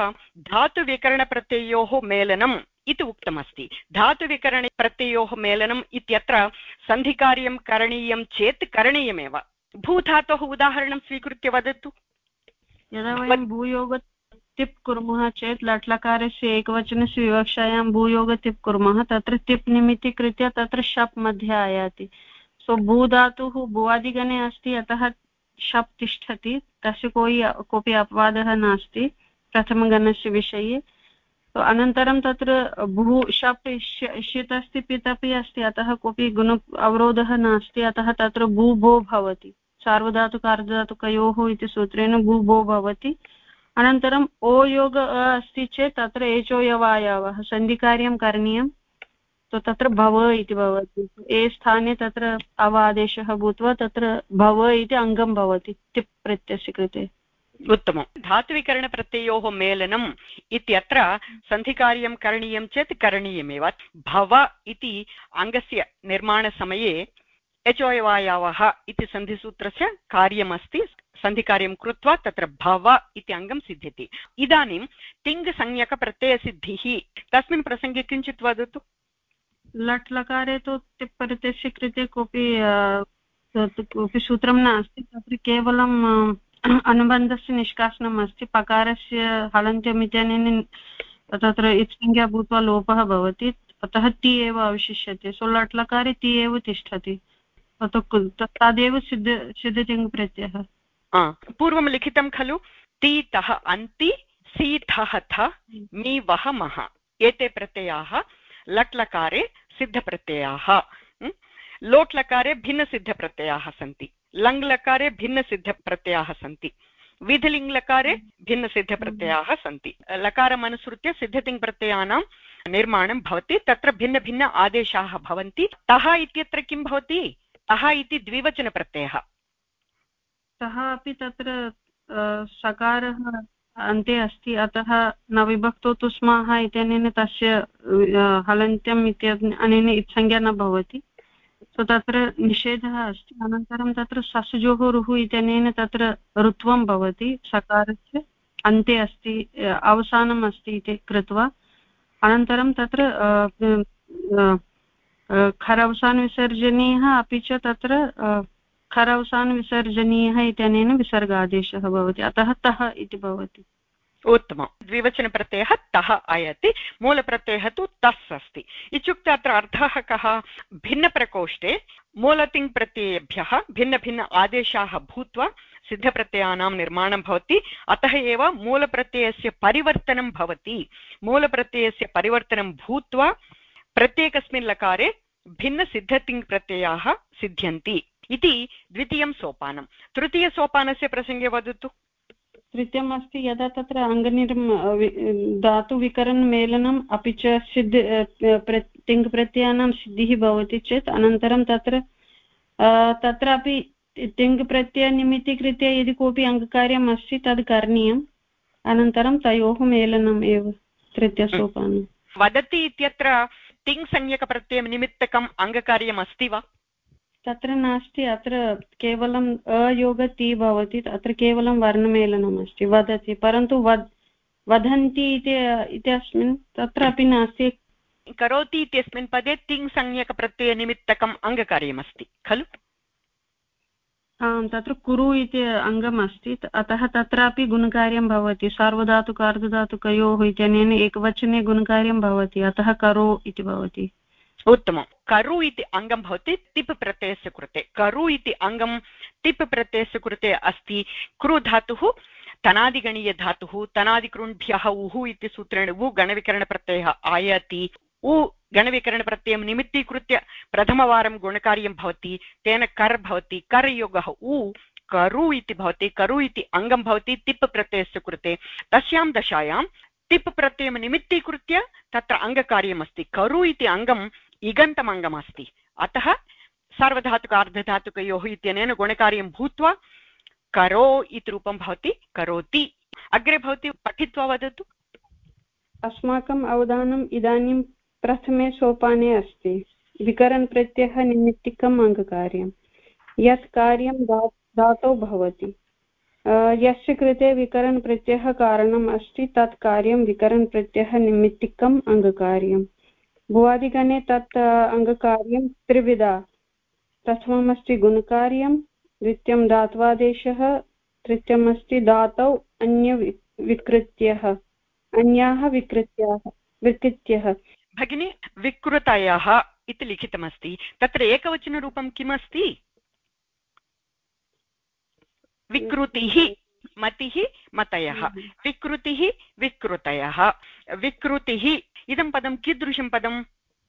धातुविकरणप्रत्ययोः मेलनम् इति उक्तमस्ति। धातुविकरणप्रत्ययोः मेलनम् इत्यत्र सन्धिकार्यं करणीयं चेत् करणीयमेव। भूधातोः उदाहरणं स्वीकृत्य वदतु। यदा वयं भूयोग तिप् कुर्मः चेत् लट्लकारस्य एकवचनस्य विवक्षायां भूयोग तिप् कुर्मः, तत्र तिप् निमित्तीकृत्य तत्र शप् मध्ये आयाति। सो भूधातुः भुवादिगणे अस्ति, अतः शप् तिष्ठति, तस्य कोऽपि कोऽपि अपवादः नास्ति प्रथमगणस्य विषये। तो अनन्तरं तत्र भू शप् षित् अस्ति, पित् अपि अस्ति, अतः कोऽपि गुण अवरोधः नास्ति, अतः तत्र भू भो भवति। सार्वधातुक अर्धधातुकयोः इति सूत्रेण भू भो भवति। अनन्तरम् ओ योग अस्ति चेत् तत्र एचोयवायावः सन्धिकार्यं करणीयं, तो तत्र भव इति भवति। ए स्थाने तत्र अव आदेशः भूत्वा तत्र भव इति अङ्गं भवति तिप् प्रत्ययस्य कृते। उत्तमं। धातुविकरणप्रत्ययोः मेलनम् इत्यत्र सन्धिकार्यं करणीयं चेत् करणीयमेव। भव इति अङ्गस्य निर्माणसमये एचोयवायावः इति सन्धिसूत्रस्य कार्यमस्ति। सन्धिकार्यं कृत्वा तत्र भव इति अङ्गं सिद्ध्यति। इदानीं तिङ्संज्ञकप्रत्ययसिद्धिः तस्मिन् प्रसङ्गे किञ्चित् वदतु। लट् लकारे तु तिप् प्रत्ययस्य कृते कोऽपि कोऽपि सूत्रं नास्ति, तत्र केवलम् अनुबन्धस्य निष्कासनम् अस्ति। पकारस्य हलन्त्यम् इत्यनेन तत्र इत्संज्ञा भूत्वा लोपः भवति, अतः ति एव अवशिष्यते। सो लट् लकारे ति एव तिष्ठति, तदेव सिद्ध सिद्धतिङ् प्रत्ययः। पूर्वं लिखितं खलु, ति तः अन्ति, सि थः थ, मि वः मः, एते प्रत्ययाः लट् लकारे सिद्धप्रत्ययाः। लोट् लकारे भिन्नसिद्धप्रत्ययाः सन्ति, लङ् लकारे भिन्नसिद्धप्रत्ययाः सन्ति, विधिलिङ् लकारे भिन्नसिद्धप्रत्ययाः सन्ति। लकारम् अनुसृत्य सिद्धतिङ् प्रत्ययानां निर्माणं भवति। तत्र भिन्न भिन्न आदेशाः भवन्ति। तः इत्यत्र किं भवति? तः इति द्विवचनप्रत्ययः। तः अपि तत्र सकारः अन्ते अस्ति, अतः न विभक्तो तु स्मः इत्यनेन तस्य हलन्त्यम् इत्यनेन इत्संज्ञा न भवति। सो तत्र निषेधः अस्ति। अनन्तरं तत्र ससुजोः रुः इत्यनेन तत्र ऋत्वं भवति, सकारस्य अन्ते अस्ति, अवसानम् अस्ति इति कृत्वा। अनन्तरं तत्र खरवसानविसर्जनीयः अपि च तत्र खरवसानविसर्जनीयः इत्यनेन विसर्गादेशः भवति, अतः तः इति भवति। उत्तमं। द्विवचनप्रत्ययः तः आयाति, मूलप्रत्ययः तु तस् अस्ति। इत्युक्ते अत्र अर्थः कः? भिन्नप्रकोष्ठे मूलतिङ् प्रत्ययेभ्यः भिन्न भिन्न आदेशाः भूत्वा सिद्धप्रत्ययानां निर्माणं भवति। अतः एव मूलप्रत्ययस्य परिवर्तनं भवति। मूलप्रत्ययस्य परिवर्तनं भूत्वा प्रत्येकस्मिन् लकारे भिन्नसिद्धतिङ् प्रत्ययाः सिद्ध्यन्ति इति द्वितीयं सोपानं। तृतीयसोपानस्य प्रसङ्गे वदतु। तृतीयम् अस्ति यदा तत्र अङ्गनिर्म धातुविकरणमेलनम् अपि च सिद्ध तिङ्प्रत्ययानां सिद्धिः भवति चेत् अनन्तरं तत्र तत्रापि तिङ्प्रत्ययनिमित्तीकृत्य यदि कोऽपि अङ्गकार्यम् अस्ति तद् करणीयम् अनन्तरं तयोः मेलनम् एव तृतीयसोपानम्। वदति इत्यत्र तिङ्संज्ञकप्रत्ययं निमित्तकम् अङ्गकार्यम् अस्ति वा? तत्र नास्ति, अत्र केवलम् अयोगति भवति, अत्र केवलं वर्णमेलनम् अस्ति वदति, परन्तु वद वदन्ति इत्यस्मिन् तत्रापि नास्ति। करोति इत्यस्मिन् पदे तिङ्संज्ञकप्रत्ययनिमित्तकम् अङ्गकार्यमस्ति खलु? आम्, तत्र कुरु इति अङ्गम् अस्ति, अतः तत्रापि गुणकार्यं भवति। सार्वधातुकार्धधातुकयोः इत्यनेन एकवचने गुणकार्यं भवति, अतः करो इति भवति। उत्तमं। करु इति अङ्गं भवति तिप् प्रत्ययस्य कृते। करु इति अङ्गं तिप् प्रत्ययस्य कृते अस्ति। कृ धातुः तनादिगणीयधातुः, तनादिकृण्भ्यः उः इति सूत्रेण उ गणविकरणप्रत्ययः आयाति। उ गणविकरणप्रत्ययं निमित्तीकृत्य प्रथमवारं गुणकार्यं भवति, तेन कर् भवति, कर् योगः उ करु इति भवति। करु इति अङ्गं भवति तिप् प्रत्ययस्य कृते। तस्यां दशायां तिप् प्रत्ययं निमित्तीकृत्य तत्र अङ्गकार्यमस्ति। करु इति अङ्गम् इगन्तम् अङ्गमस्ति, अतः सार्वधातुकार्धधातुकयोः इत्यनेन गुणकार्यं भूत्वा करो इति रूपं भवति, करोति। अग्रे भवती पठित्वा वदतु। अस्माकम् अवधानम् इदानीं प्रथमे सोपाने अस्ति। विकरणप्रत्ययः निमित्तिकम् अङ्गकार्यं। यत् कार्यं धा धातौ भवति, यस्य कृते विकरणप्रत्ययः कारणम् अस्ति तत् कार्यं विकरणप्रत्ययः निमित्तिकम् अङ्गकार्यम्। भुवादिगणे तत् अङ्गकार्यं त्रिविधा। प्रथममस्ति गुणकार्यं, द्वितीयं धात्वादेशः, तृतीयमस्ति धातौ अन्य विकृत्यः अन्याः विकृत्याः विकृत्यः। भगिनी, विकृतयः इति लिखितमस्ति, तत्र एकवचनरूपं किमस्ति? विकृतिः, मतिः, मतयः। विकृतिः, विकृतयः। विकृतिः इदं पदं कीदृशं पदं?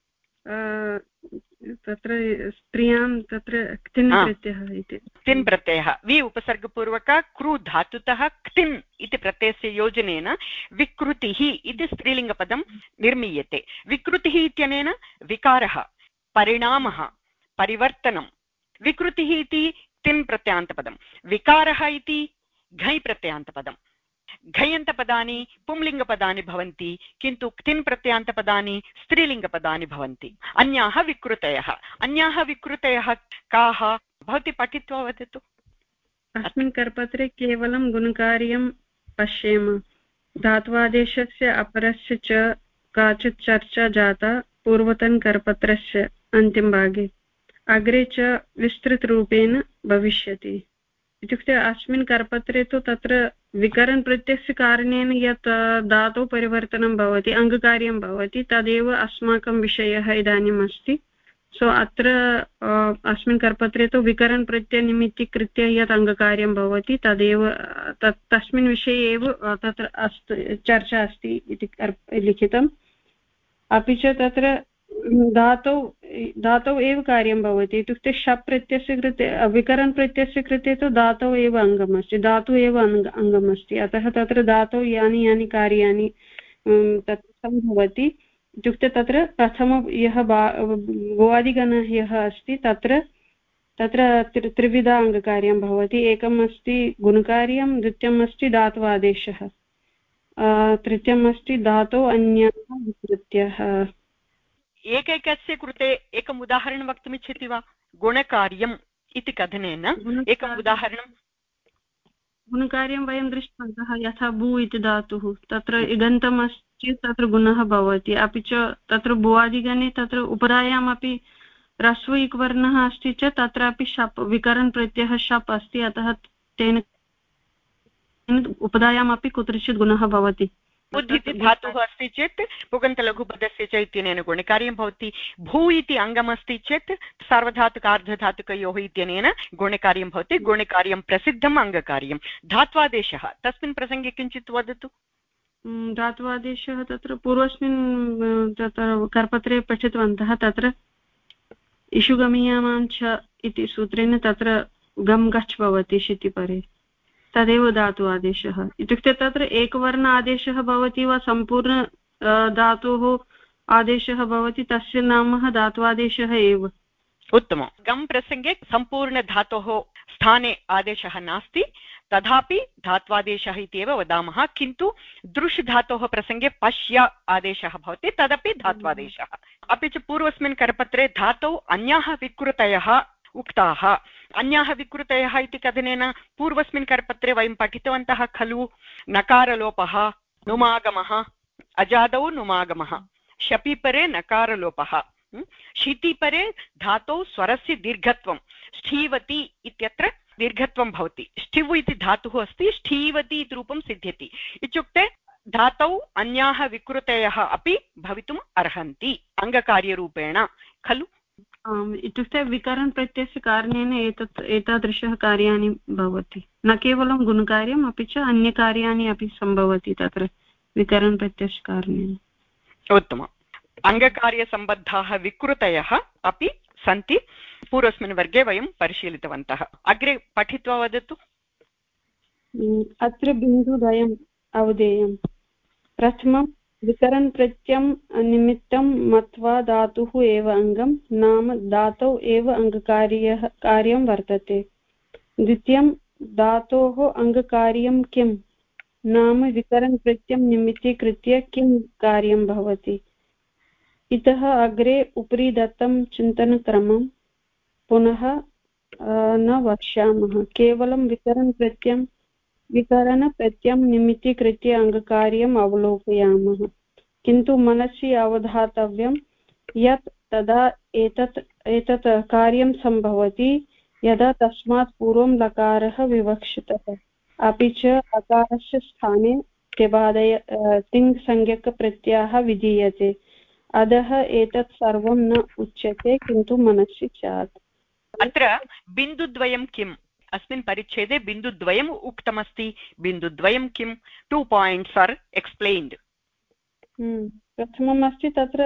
तत्र स्त्रियां तत्र क्तिन् प्रत्ययः इति। क्तिन् प्रत्ययः वि उपसर्गपूर्वक कृ धातुतः क्तिन् इति प्रत्ययस्य योजनेन विकृतिः इति स्त्रीलिङ्गपदं निर्मीयते। विकृतिः इत्यनेन विकारः, परिणामः, परिवर्तनं। विकृतिः इति क्तिन् प्रत्ययान्तपदं, विकारः इति घञ् प्रत्ययान्तपदं। घयन्तपदानि पुंलिङ्गपदानि भवन्ति, किन्तु क्तिन् प्रत्ययान्तपदानि स्त्रीलिङ्गपदानि भवन्ति। अन्याः विकृतयः। अन्याः विकृतयः काः? भवती पठित्वा वदतु। अस्मिन् करपत्रे केवलं गुणकार्यं पश्येम। धात्वादेशस्य अपरस्य च काचित् चर्चा जाता पूर्वतनकरपत्रस्य अन्तिमभागे, अग्रे च विस्तृतरूपेण भविष्यति। इत्युक्ते अस्मिन् करपत्रे तु तत्र विकरणप्रत्ययस्य कारणेन यत् धातौ परिवर्तनं भवति, अङ्गकार्यं भवति, तदेव अस्माकं विषयः इदानीम् अस्ति। सो अत्र अस्मिन् करपत्रे तु विकरणप्रत्ययनिमित्तीकृत्य यत् अङ्गकार्यं भवति तदेव तत् तस्मिन् विषये एव तत्र अस्ति चर्चा अस्ति इति लिखितम्। अपि च तत्र धातौ धातौ एव कार्यं भवति, इत्युक्ते शप् प्रत्ययस्य कृते विकरणप्रत्ययस्य कृते तु धातौ एव अङ्गमस्ति, धातु एव अङ्गमस्ति। अतः तत्र धातौ यानि यानि कार्याणि तत् सम्भवति, इत्युक्ते तत्र प्रथम यः भुवादिगणः यः अस्ति तत्र तत्र त्रिविधा अङ्गकार्यं भवति। एकम् अस्ति गुणकार्यं, द्वितीयम् अस्ति धात्वादेशः, तृतीयम् अस्ति धातौ अन्याः विकृत्यः। एकैकस्य कृते एकम् उदाहरणं वक्तुमिच्छति वा? गुणकार्यम् इति कथनेन एकम् उदाहरणं। गुणकार्यं वयं दृष्टवन्तः, यथा भू इति धातुः तत्र इगन्तम् अस्ति, तत्र गुणः भवति। अपि च तत्र भुवादिगणे तत्र उपरायामपि ह्रस्व इक्वर्णः अस्ति चेत् तत्रापि शप् विकरणप्रत्ययः शप् अस्ति, अतः तेन उपधायामपि कुत्रचित् गुणः भवति। बुद्धिति धातुः अस्ति चेत् पुगन्तलघुपदस्य च इत्यनेन गुणकार्यं भवति। भू इति अङ्गमस्ति चेत् सार्वधातुकार्धधातुकयोः इत्यनेन गुणकार्यं भवति। गुणकार्यं प्रसिद्धम् अङ्गकार्यं। धात्वादेशः तस्मिन् प्रसङ्गे किञ्चित् वदतु। धात्वादेशः तत्र पूर्वस्मिन् तत्र करपत्रे पठितवन्तः। तत्र इषुगमीयामां च इति सूत्रेण तत्र गम् गच् भवति शितिपरे। तदेव धातु आदेशः इत्युक्ते तत्र एकवर्ण आदेशः भवति वा सम्पूर्ण धातोः आदेशः भवति तस्य नाम धात्वादेशः एव। उत्तमं। गम् प्रसङ्गे सम्पूर्णधातोः स्थाने आदेशः नास्ति तथापि धात्वादेशः इत्येव वदामः, किन्तु दृश् धातोः प्रसङ्गे पश्य आदेशः भवति तदपि धात्वादेशः। अपि च पूर्वस्मिन् करपत्रे धातौ अन्याः विकृतयः उक्ताः। अन्याः विकृतयः इति कथनेन पूर्वस्मिन् करपत्रे वयं पठितवन्तः खलु, नकारलोपः, नुमागमः, अजादौ नुमागमः, शपिपरे नकारलोपः, शीतिपरे धातौ स्वरस्य दीर्घत्वं, ष्ठीवति इत्यत्र दीर्घत्वं भवति, ष्ठिव् इति धातुः अस्ति, ष्ठीवति इति रूपं सिद्ध्यति। इत्युक्ते धातौ अन्याः विकृतयः अपि भवितुम् अर्हन्ति अङ्गकार्यरूपेण खलु। आम्, इत्युक्ते विकरण प्रत्ययस्य कारणेन एतत् एतादृशः कार्याणि भवति, न केवलं गुणकार्यम् अपि च अन्यकार्याणि अपि सम्भवति तत्र विकरण प्रत्ययस्य कारणेन। उत्तमम्। अङ्गकार्यसम्बद्धाः विकृतयः अपि सन्ति, पूर्वस्मिन् वर्गे वयं परिशीलितवन्तः। अग्रे पठित्वा वदतु। अत्र बिन्दुद्वयम् अवधेयम्। प्रथमं विकरण प्रत्ययं निमित्तं मत्वा धातुः एव अङ्गं, नाम धातौ एव अङ्गकार्यः कार्यं वर्तते। द्वितीयं धातोः अङ्गकार्यं किं, नाम विकरण प्रत्ययं निमित्तीकृत्य किं कार्यं भवति। इतः अग्रे उपरि दत्तं चिन्तनक्रमं पुनः न वक्ष्यामः, केवलं विकरण प्रत्ययं विकरणप्रत्ययं निमित्तीकृत्य अङ्गकार्यम् अवलोकयामः। किन्तु मनसि अवधातव्यं यत् तदा एतत् एतत् कार्यं सम्भवति यदा तस्मात् पूर्वं लकारः विवक्षितः, अपि च अकारस्य स्थाने तिबादय तिङ्संज्ञकप्रत्ययः विधीयते। अतः एतत् सर्वं न उच्यते किन्तु मनसि स्यात्। अत्र बिन्दुद्वयं किम्? अस्मिन् परिच्छेदे बिन्दुद्वयम् उक्तमस्ति। बिन्दुद्वयं किं? Two points are explained. प्रथमम् अस्ति तत्र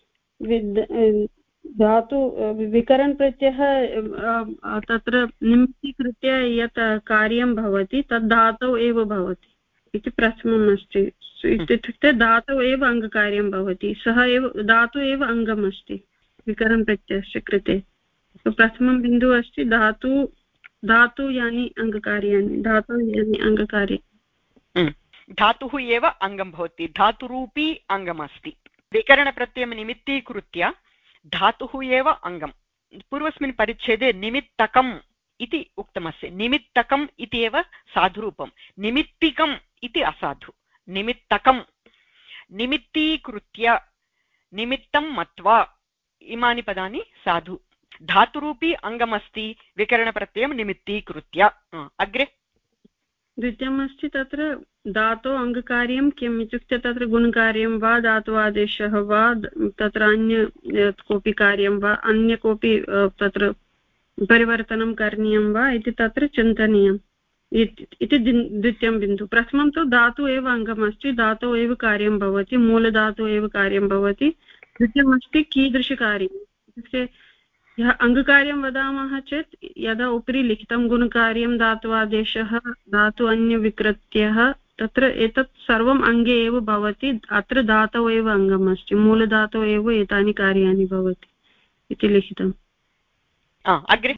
धातु विकरण प्रत्ययः तत्र निमित्तीकृत्य यत् कार्यं भवति तद् धातौ एव भवति इति प्रथमम् अस्ति। इत्युक्ते धातौ एव अङ्गकार्यं भवति, सः एव धातु एव अङ्गम् अस्ति विकरण प्रत्ययस्य कृते। प्रथमं बिन्दुः अस्ति धातु धातु यानि अङ्गकार्याणि, धातु यानि अङ्गकार्याणि। धातुः एव अङ्गं भवति, धातुरूपी अङ्गमस्ति। विकरणप्रत्ययं निमित्तीकृत्य धातुः एव अङ्गं। पूर्वस्मिन् परिच्छेदे निमित्तकम् इति उक्तमस्ति। निमित्तकम् इति एव साधुरूपं, निमित्तिकम् इति असाधु। निमित्तकं निमित्तीकृत्य, निमित्तं मत्वा, इमानि पदानि साधु। धातुरूपी अङ्गमस्ति, विकरणप्रत्ययं निमित्तीकृत्य। अग्रे द्वितीयमस्ति तत्र धातोः अङ्गकार्यं किम् इत्युक्ते तत्र गुणकार्यं वा धातु आदेशः वा तत्र अन्य कोऽपि कार्यं वा अन्य कोऽपि तत्र परिवर्तनं करणीयं वा इति तत्र चिन्तनीयम् इति द्वितीयं बिन्दुः। प्रथमं तु धातु एव अङ्गमस्ति, धातौ एव कार्यं भवति, मूलधातु एव कार्यं भवति। द्वितीयमस्ति कीदृशकार्यम् इत्युक्ते यः अङ्गकार्यं वदामः चेत् यदा उपरि लिखितं गुणकार्यं धात्वादेशः धातु अन्यविकृत्यः तत्र एतत् सर्वम् अङ्गे एव भवति। अत्र धातौ एव अङ्गम् अस्ति, मूलधातौ एव एतानि कार्याणि भवति इति लिखितम्। अग्रे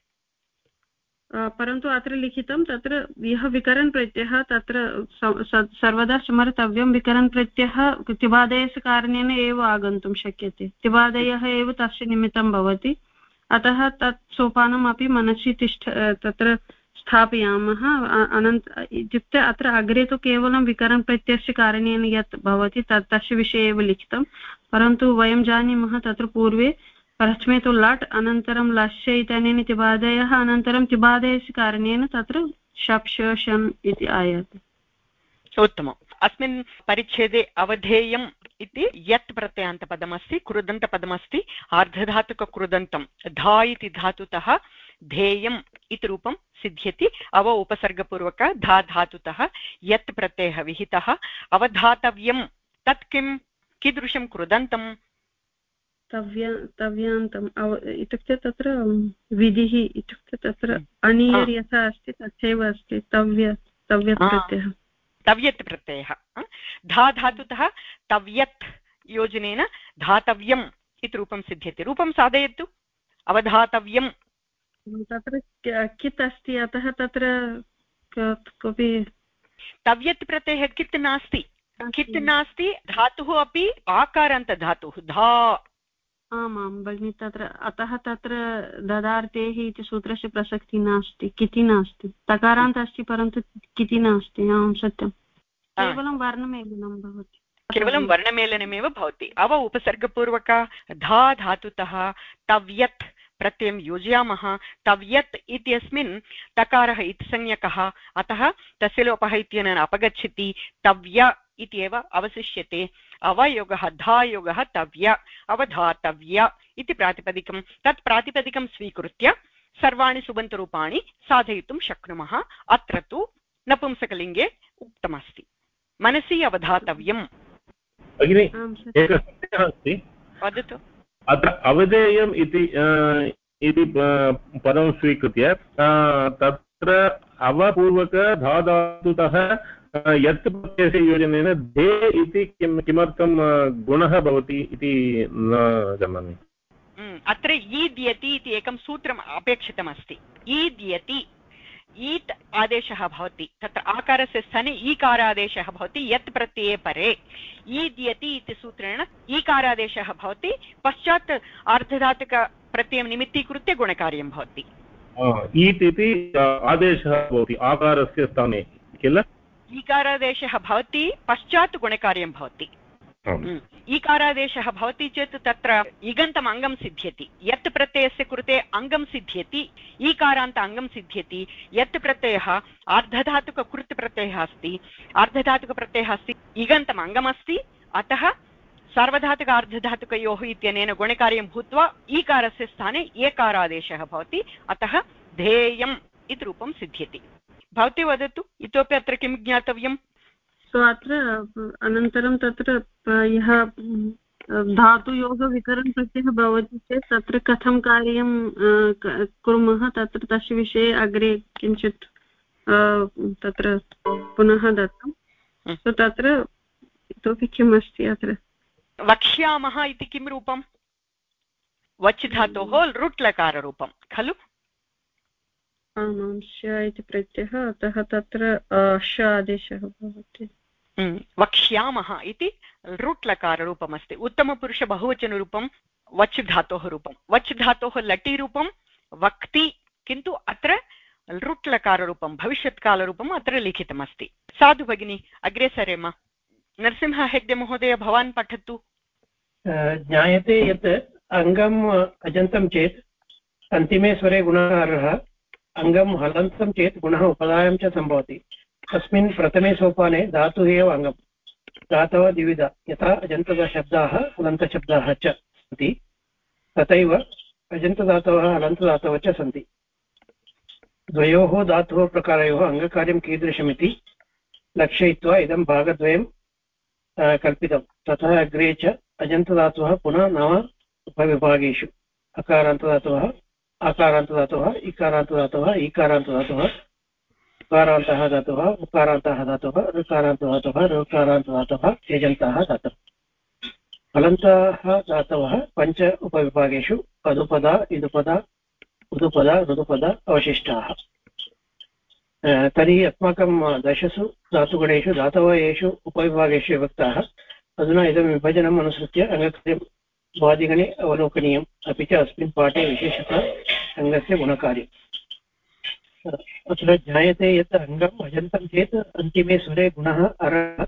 परन्तु अत्र लिखितं तत्र यः विकरण प्रत्ययः तत्र सर्वदा स्मर्तव्यं, विकरण प्रत्ययः तिबादयस्य कारणेन एव आगन्तुं शक्यते, तिबादयः एव तस्य निमित्तं भवति। अतः तत् सोपानम् अपि मनसि तिष्ठ तत्र स्थापयामः। अनन्त इत्युक्ते अत्र अग्रे तु केवलं विकरण प्रत्ययस्य कारणेन यत् भवति तत् तस्य विषये एव लिखितं, परन्तु वयं जानीमः तत्र पूर्वे प्रथमे तु लट् अनन्तरं लस्य इत्यनेन तिबादयः, अनन्तरं तिबादयस्य कारणेन तत्र शप् शन् इति आयाति। उत्तमम्। अस्मिन् परिच्छेदे अवधेयम् इति यत् प्रत्ययान्तपदमस्ति, कृदन्तपदमस्ति, आर्धधातुककृदन्तं धा इति धातुतः धेयम् इति रूपं सिद्ध्यति। अव उपसर्गपूर्वक धा धातुतः यत् प्रत्ययः विहितः। अवधातव्यं तत् किं, कीदृशं कृदन्तं? तव्य तव्यान्तम् इत्युक्ते तत्र विधिः इत्युक्ते तत्र अनियर् यथा अस्ति तथैव अस्ति, तव्य तव्यत् प्रत्ययः तव्यत् प्रत्ययः धा धातुतः तव्यत् योजनेन धातव्यम् इति रूपं सिद्ध्यति रूपं साधयतु अवधातव्यं तत्र कित् अस्ति अतः तत्र कोऽपि तव्यत् प्रत्ययः कित् नास्ति कित् नास्ति धातुः अपि आकारान्तधातुः धा आमां भगिनि तत्र अतः तत्र ददार्तेः इति सूत्रस्य प्रसक्तिः नास्ति किति नास्ति तकारान्त अस्ति परन्तु किति नास्ति आं सत्यं केवलं वर्णमेलनं भवति केवलं वर्णमेलनमेव भवति अव उपसर्गपूर्वक धा धातुतः तव्यत् प्रत्ययं योजयामः तव्यत् इत्यस्मिन् तकारः इत्संज्ञकः अतः तस्य लोपः इत्यनेन अपगच्छति तव्य इत्येव अवशिष्यते अवयोगः धायोगः तव्य अवधातव्य इति प्रातिपदिकं तत् प्रातिपदिकं स्वीकृत्य सर्वाणि सुबन्तरूपाणि साधयितुं शक्नुमः अत्र तु नपुंसकलिङ्गे उक्तमस्ति मनसि अवधातव्यम् भगिनि एकः सन्देहः अस्ति वदतु अत्र अवधेयम् इति इति पदं स्वीकृत्य तत्र अवपूर्वक धातुतः यत् प्रत्ययस्य योजनेन धे इति किं किमर्थं गुणः भवति इति न जानामि अत्र ईद्यति इति एकं सूत्रम् अपेक्षितमस्ति ईद्यति ईत् आदेशः भवति तत्र आकारस्य स्थाने ईकारादेशः भवति यत् प्रत्यये परे ईद्यति इति सूत्रेण ईकारादेशः भवति पश्चात् आर्धधातुकप्रत्ययं निमित्तीकृत्य गुणकार्यं भवति ईत् इति आदेशः भवति आकारस्य स्थाने किल ईकारादेशः भवति पश्चात् गुणकार्यं भवति ईकारादेशः भवति चेत् तत्र इगन्तम् अङ्गं सिद्ध्यति यत् प्रत्ययस्य कृते अङ्गं सिद्ध्यति ईकारान्त अङ्गं सिद्ध्यति यत् प्रत्ययः आर्धधातुककृत् प्रत्ययः अस्ति आर्धधातुकप्रत्ययः अस्ति इगन्तम् अङ्गमस्ति अतः सार्वधातुक आर्धधातुकयोः इत्यनेन गुणकार्यं भूत्वा ईकारस्य स्थाने एकारादेशः भवति अतः धेयम् इति रूपं सिद्ध्यति भवती वदतु इतोपि अत्र किं ज्ञातव्यम् सो अत्र अनन्तरं तत्र यः धातुयोगविकरणप्रत्ययः भवति चेत् तत्र कथं कार्यं कुर्मः तत्र तस्य विषये अग्रे किञ्चित् तत्र पुनः दत्तं सो तत्र इतोपि किम् अस्ति अत्र वक्ष्यामः इति किं रूपं वच् धातोः लृट् लकाररूपं खलु आमां श इति प्रत्ययः अतः तत्र श आदेशः भवति वक्ष्यामः इति लृट् लकाररूपमस्ति उत्तमपुरुषबहुवचनरूपं वच् धातोः रूपं वच् धातोः लटि रूपं वक्ति किन्तु अत्र लृट् लकाररूपं भविष्यत्कालरूपम् अत्र लिखितमस्ति साधु भगिनी अग्रे सरेम नरसिंह हेग्डे महोदय भवान् पठतु ज्ञायते यत् अङ्गम् अजन्तं चेत् अन्तिमे स्वरे गुणाकारः अङ्गं हलन्तं चेत् गुणः उपधायां च सम्भवति तस्मिन् प्रथमे सोपाने धातुः एव अङ्गं धातवः द्विविधा यथा अजन्तशब्दाः हलन्तशब्दाः च सन्ति तथैव अजन्तधातवः हलन्तधातवः च सन्ति द्वयोः धातोः प्रकारयोः अङ्गकार्यं कीदृशमिति लक्षयित्वा इदं भागद्वयं कल्पितं ततः अग्रे च अजन्तधातवः पुनः नव उपविभागेषु अकारान्तधातवः आकारान्तधातवः इकारान्तधातवः ईकारान्तधातवः उकारान्तः धातवः उकारान्तः धातवः ऋकारान्तधातवः ऋकारान्तधातवः एजन्तः धातवः हलन्तः धातवः पञ्च उपविभागेषु अदुपदा इदुपदा उदुपदा ऋदुपदा अवशिष्टाः तर्हि अस्माकं दशसु धातुगणेषु धातवः येषु उपविभागेषु विभक्ताः अधुना इदं विभजनम् अनुसृत्य अङ्गकार्यं वादिगणे अवलोकनीयम् अपि च अस्मिन् पाठे विशेषतः अङ्गस्य गुणकार्यम् अत्र ज्ञायते यत् अङ्गम् अजन्तं चेत् अन्तिमे स्वरे गुणः अरः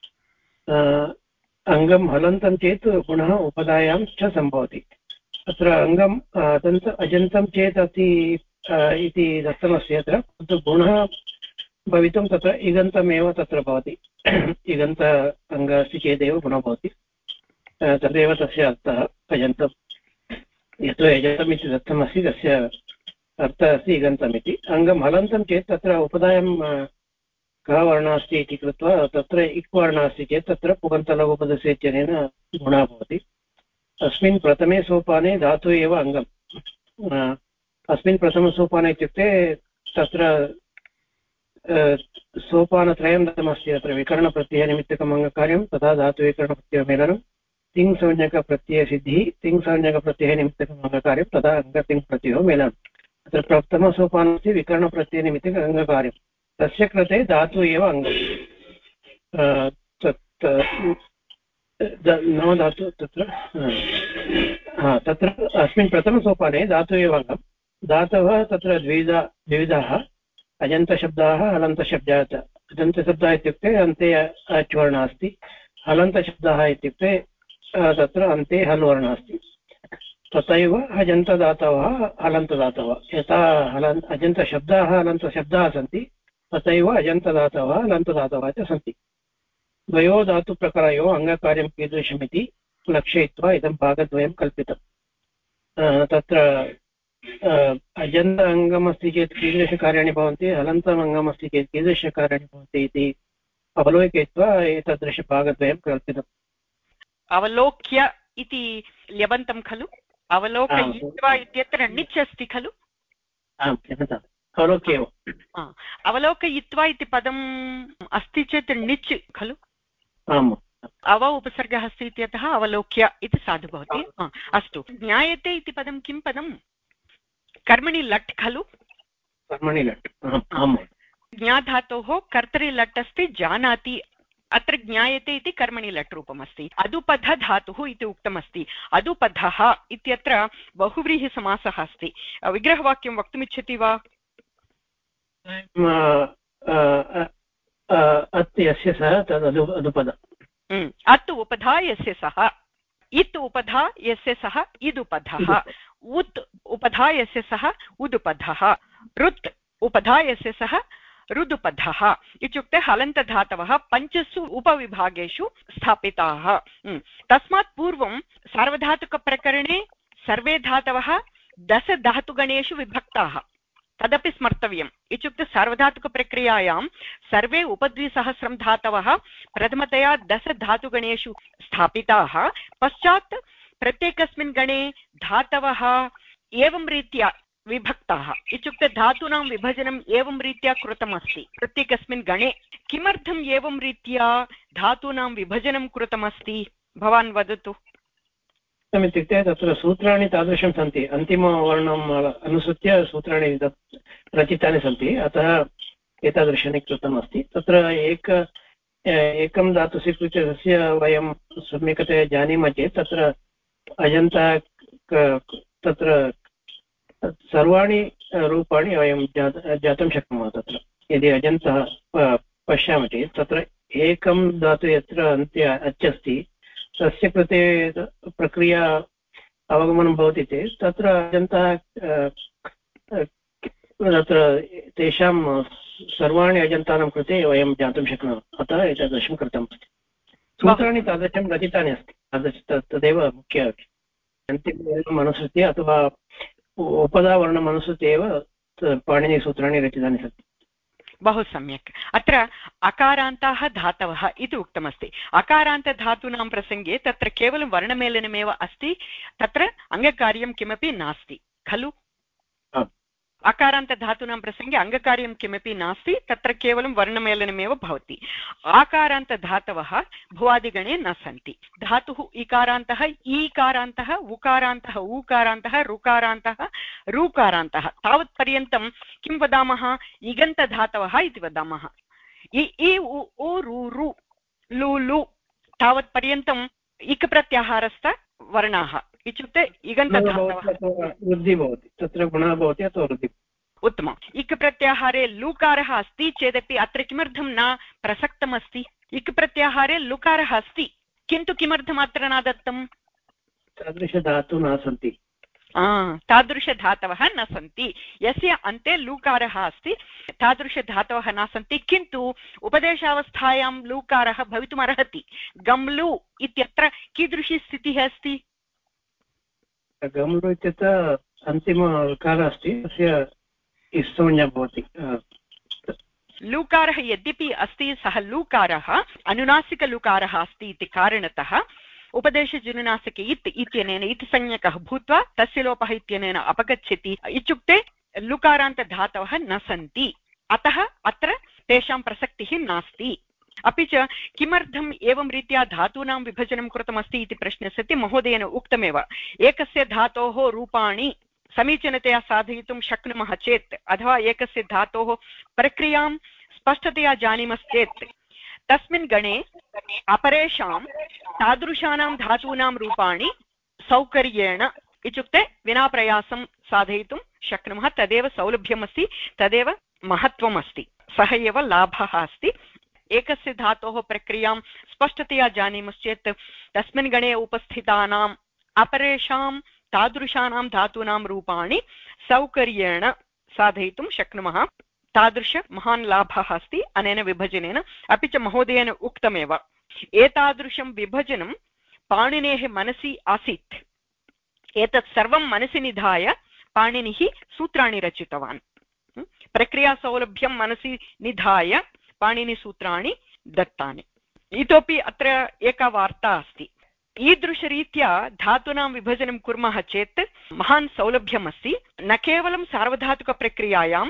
अङ्गं हलन्तं चेत् गुणः उपधायां च सम्भवति अत्र अङ्गम् अजन्त अजन्तं चेत् अस्ति इति दत्तमस्ति अत्र तु गुणः भवितुं तत्र इगन्तमेव तत्र भवति इगन्त अङ्ग अस्ति चेदेव गुणः भवति तदेव तस्य अर्थः अजन्तं यतो यजन्तम् इति दत्तमस्ति तस्य अर्थः अस्ति इगन्तम् इति अङ्गं हलन्तं चेत् तत्र उपधायां कः वर्णः अस्ति इति कृत्वा तत्र इक् वर्णः अस्ति चेत् तत्र पुगन्तलघुपदस्य इत्यनेन गुणः भवति अस्मिन् प्रथमे सोपाने धातुः एव अङ्गम् अस्मिन् प्रथमसोपाने इत्युक्ते तत्र सोपानत्रयं दत्तमस्ति अत्र विकरणप्रत्ययनिमित्तकम् अङ्गकार्यं तथा धातुविकरणप्रत्ययमेलनं तिङ् संज्ञकप्रत्ययसिद्धिः तिङ् संज्ञकप्रत्ययनिमित्तकम् अङ्गकार्यं तथा अङ्गतिङ्प्रत्ययो मेलनम् अत्र प्रथमसोपानमस्ति विकरणप्रत्ययनिमित्तक अङ्गकार्यं तस्य कृते धातु एव अङ्गम् तत् नव धातु तत्र तत्र अस्मिन् प्रथमसोपाने धातु एव अङ्गं धातवः तत्र द्विधा द्विविधाः अजन्तशब्दाः हलन्तशब्दाः च अजन्तशब्दः इत्युक्ते अन्ते अच् वर्णः अस्ति हलन्तशब्दाः इत्युक्ते तत्र अन्ते हल् वर्णः अस्ति तथैव अजन्तदातवः हलन्तदातवः यथा हलन्त अजन्तशब्दाः हलन्तशब्दाः सन्ति तथैव अजन्तदातवः हलन्तदातवः च सन्ति द्वयो धातुप्रकारयोः अङ्गकार्यं कीदृशमिति लक्षयित्वा इदं भागद्वयं कल्पितम् तत्र अजन्त अङ्गमस्ति चेत् कीदृशकार्याणि भवन्ति हलन्तम् अङ्गमस्ति चेत् कीदृशकार्याणि भवन्ति इति अवलोकयित्वा एतादृशभागद्वयं कल्पितम् अवलोक्य इति ल्यबन्तं खलु अवलोकयित्वा इत्यत्र णिच् अस्ति खलु आम् क्षम्यताम् अवलोक्य एव अवलोकयित्वा इति पदम् अस्ति चेत् णिच् खलु आम् अव उपसर्गः अस्ति इत्यतः अवलोक्य इति साधु भवति अस्तु ज्ञायते इति पदं किं पदं कर्मणि लट् खलु कर्मणि लट् ज्ञाधातोः कर्तरि लट् अस्ति जानाति अत्र ज्ञायते इति कर्मणि लट् रूपमस्ति अदुपध धातुः इति उक्तमस्ति अदुपधः इत्यत्र बहुव्रीहिसमासः अस्ति विग्रहवाक्यं वक्तुमिच्छति वा अत् यस्य सः तद् अदुपद अत् उपधा यस्य सः इत् उपधा यस्य सः इदुपधः उत् उपधा यस्य सः उदुपधः रुत् उपधा यस्य सः रुदुपधः इत्युक्ते हलन्तधातवः पञ्चसु उपविभागेषु स्थापिताः तस्मात् पूर्वं सार्वधातुकप्रकरणे सर्वे धातवः दश धातुगणेषु विभक्ताः तदपि स्मर्तव्यम् इत्युक्ते सार्वधातुकप्रक्रियायां सर्वे उपद्विसहस्रं धातवः प्रथमतया दश धातुगणेषु स्थापिताः पश्चात् प्रत्येकस्मिन् गणे धातवः एवं रीत्या विभक्ताः इत्युक्ते धातूनां विभजनम् एवं रीत्या कृतमस्ति प्रत्येकस्मिन् गणे किमर्थम् एवं रीत्या धातूनां विभजनं कृतमस्ति भवान् वदतु इत्युक्ते तत्र सूत्राणि तादृशं सन्ति अन्तिमवर्णम् अनुसृत्य सूत्राणि रचितानि सन्ति अतः एतादृशानि कृतम् अस्ति तत्र एक एकं धातु स्वीकृत्य तस्य वयं सम्यक्तया जानीमः चेत् तत्र अजन्तः तत्र सर्वाणि रूपाणि वयं ज्ञातुं शक्नुमः तत्र यदि अजन्तः पश्यामः चेत् तत्र एकं धातु यत्र अन्ते अच् अस्ति तस्य कृते प्रक्रिया अवगमनं भवति चेत् तत्र अजन्तः तत्र तेषां सर्वाणि अजन्तानां कृते वयं ज्ञातुं शक्नुमः अतः एतादृशं कृतम् अस्ति सूत्राणि तादृशं रचितानि अस्ति तादृश तदेव मुख्य अन्तिमवर्णम् अनुसृत्य अथवा उपधावर्णम् अनुसृत्य एव पाणिनिसूत्राणि रचितानि सन्ति बहु सम्यक् अत्र अकारान्ताः धातवः इति उक्तमस्ति अकारान्तधातूनां प्रसङ्गे तत्र केवलं वर्णमेलनमेव अस्ति तत्र अङ्गकार्यं किमपि नास्ति खलु अकारान्तधातूनां प्रसङ्गे अङ्गकार्यं किमपि नास्ति तत्र केवलं वर्णमेलनमेव भवति आकारान्तधातवः भुवादिगणे न सन्ति धातुः इकारान्तः ईकारान्तः उकारान्तः ऊकारान्तः ऋकारान्तः ऋकारान्तः तावत्पर्यन्तं किं वदामः इगन्तधातवः इति वदामः इ इ उ उ रु रु लु लु तावत्पर्यन्तम् इक् प्रत्याहारस्थ वर्णाः इत्युक्ते इगन्तधातवः वृद्धिः भवति तत्र गुणः भवति अथवा वृद्धिः उत्तमम् इक् प्रत्याहारे लुकारः अस्ति चेदपि अत्र किमर्थं न प्रसक्तमस्ति इक् प्रत्याहारे लुकारः अस्ति किन्तु किमर्थम् अत्र न दत्तम् तादृशधातुः न सन्ति तादृशधातवः न सन्ति यस्य अन्ते लुकारः अस्ति तादृशधातवः न सन्ति किन्तु उपदेशावस्थायां लुकारः भवितुमर्हति गम्लु इत्यत्र कीदृशी स्थितिः अस्ति गम्लु इत्यत्र अन्तिमकारः अस्ति तस्य संज्ञा भवति लुकारः यद्यपि अस्ति सः लुकारः अनुनासिकलुकारः अस्ति इति कारणतः उपदेशजुनुनासिके इत् इत्यनेन इति संज्ञकः भूत्वा तस्य लोपः इत्यनेन अपगच्छति इत्युक्ते लुकारान्तधातवः न सन्ति अतः अत्र तेषां प्रसक्तिः नास्ति। अपि च किमर्थम् एवं रीत्या धातूनां विभजनं कृतमस्ति इति प्रश्ने सति महोदयेन उक्तमेव, एकस्य धातोः रूपाणि समीचीनतया साधयितुं शक्नुमः चेत् अथवा एकस्य धातोः प्रक्रियां स्पष्टतया जानीमश्चेत् तस्मिन् गणे अपरेषां तादृशानां धातूनां रूपाणि सौकर्येण इत्युक्ते विना प्रयासं साधयितुं शक्नुमः। तदेव सौलभ्यमस्ति, तदेव महत्त्वमस्ति, सः एव लाभः अस्ति। एकस्य धातोः प्रक्रियां स्पष्टतया जानीमश्चेत् तस्मिन् गणे उपस्थितानाम् अपरेषां तादृशानां धातूनां रूपाणि सौकर्येण साधयितुं शक्नुमः। तादृश महान् लाभः अस्ति अनेन विभजनेन। अपि च महोदयेन उक्तमेव, एतादृशं विभजनं पाणिनेः मनसि आसीत्। एतत् सर्वं मनसि निधाय पाणिनिः सूत्राणि रचितवान्। प्रक्रियासौलभ्यं मनसि निधाय पाणिनिसूत्राणि दत्तानि। इतोपि अत्र एका वार्ता अस्ति। ईदृशरीत्या धातूनां विभजनं कुर्मः चेत् महान् सौलभ्यमस्ति। न केवलं सार्वधातुकप्रक्रियायाम्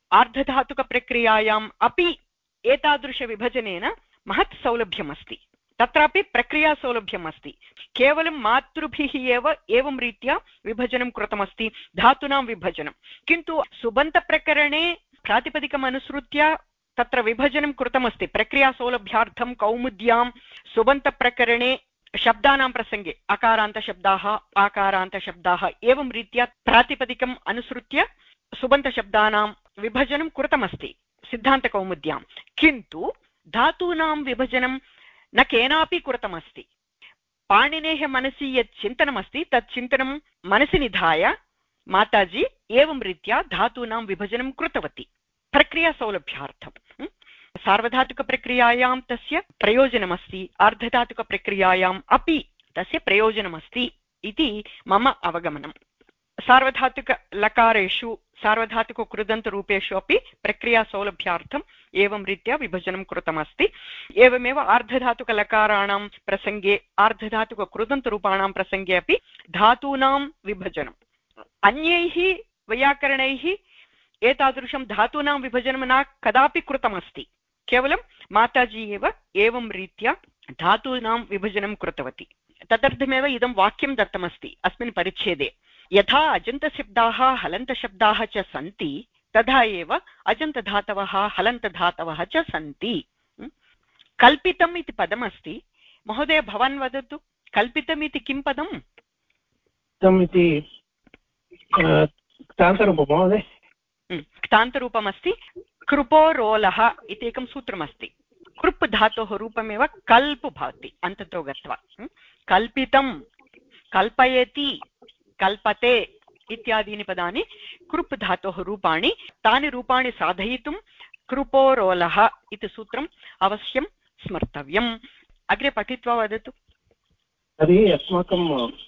आर्धधातुकप्रक्रियायाम् अपि एतादृशविभजनेन महत् सौलभ्यमस्ति। तत्रापि प्रक्रियासौलभ्यमस्ति। केवलं मातृभिः एव एवं रीत्या विभजनं कृतमस्ति, धातूनां विभजनं। किन्तु सुबन्तप्रकरणे प्रातिपदिकम् अनुसृत्य तत्र विभजनं कृतमस्ति। प्रक्रियासौलभ्यार्थं कौमुद्यां सुबन्तप्रकरणे शब्दानां प्रसङ्गे अकारान्तशब्दाः आकारान्तशब्दाः एवं रीत्या प्रातिपदिकम् अनुसृत्य सुबन्तशब्दानां विभजनं कृतमस्ति सिद्धान्तकौमुद्यां। किन्तु धातूनां विभजनं न केनापि कृतमस्ति। पाणिनेः मनसि यत् चिन्तनमस्ति तत् चिन्तनं मनसि निधाय माताजी एवं रीत्या धातूनां विभजनं कृतवती प्रक्रियासौलभ्यार्थं। सार्वधातुकप्रक्रियायां तस्य प्रयोजनमस्ति, आर्धधातुकप्रक्रियायाम् अपि तस्य प्रयोजनमस्ति इति मम अवगमनम्। सार्वधातुकलकारेषु सार्वधातुककृदन्तरूपेषु अपि प्रक्रियासौलभ्यार्थम् एवं रीत्या विभजनं कृतमस्ति। एवमेव आर्धधातुकलकाराणां प्रसङ्गे आर्धधातुककृदन्तरूपाणां प्रसङ्गे अपि धातूनां विभजनम्। अन्यैः वैयाकरणैः एतादृशं धातूनां विभजनं न कदापि कृतमस्ति। केवलं माताजी एव एवं रीत्या धातूनां विभजनं कृतवती। तदर्थमेव इदं वाक्यं दत्तमस्ति अस्मिन् परिच्छेदे। यथा अजन्तशब्दाः हलन्तशब्दाः च सन्ति तथा एव अजन्तधातवः हलन्तधातवः च सन्ति। कल्पितम् इति पदमस्ति। महोदय भवान् वदतु, कल्पितम् इति किं पदम्? इति क्तान्तरूपं महोदय। क्तान्तरूपमस्ति। कृपोरोलः इति एकं सूत्रमस्ति। कृप् धातोः रूपमेव कल्प् भवति अन्ततो गत्वा। कल्पितं, कल्पयति, कल्पते इत्यादीनि पदानि कृप् धातोः रूपाणि। तानि रूपाणि साधयितुं कृपोरोलः इति सूत्रम् अवश्यं स्मर्तव्यम्। अग्रे पठित्वा वदतु। तर्हि अस्माकं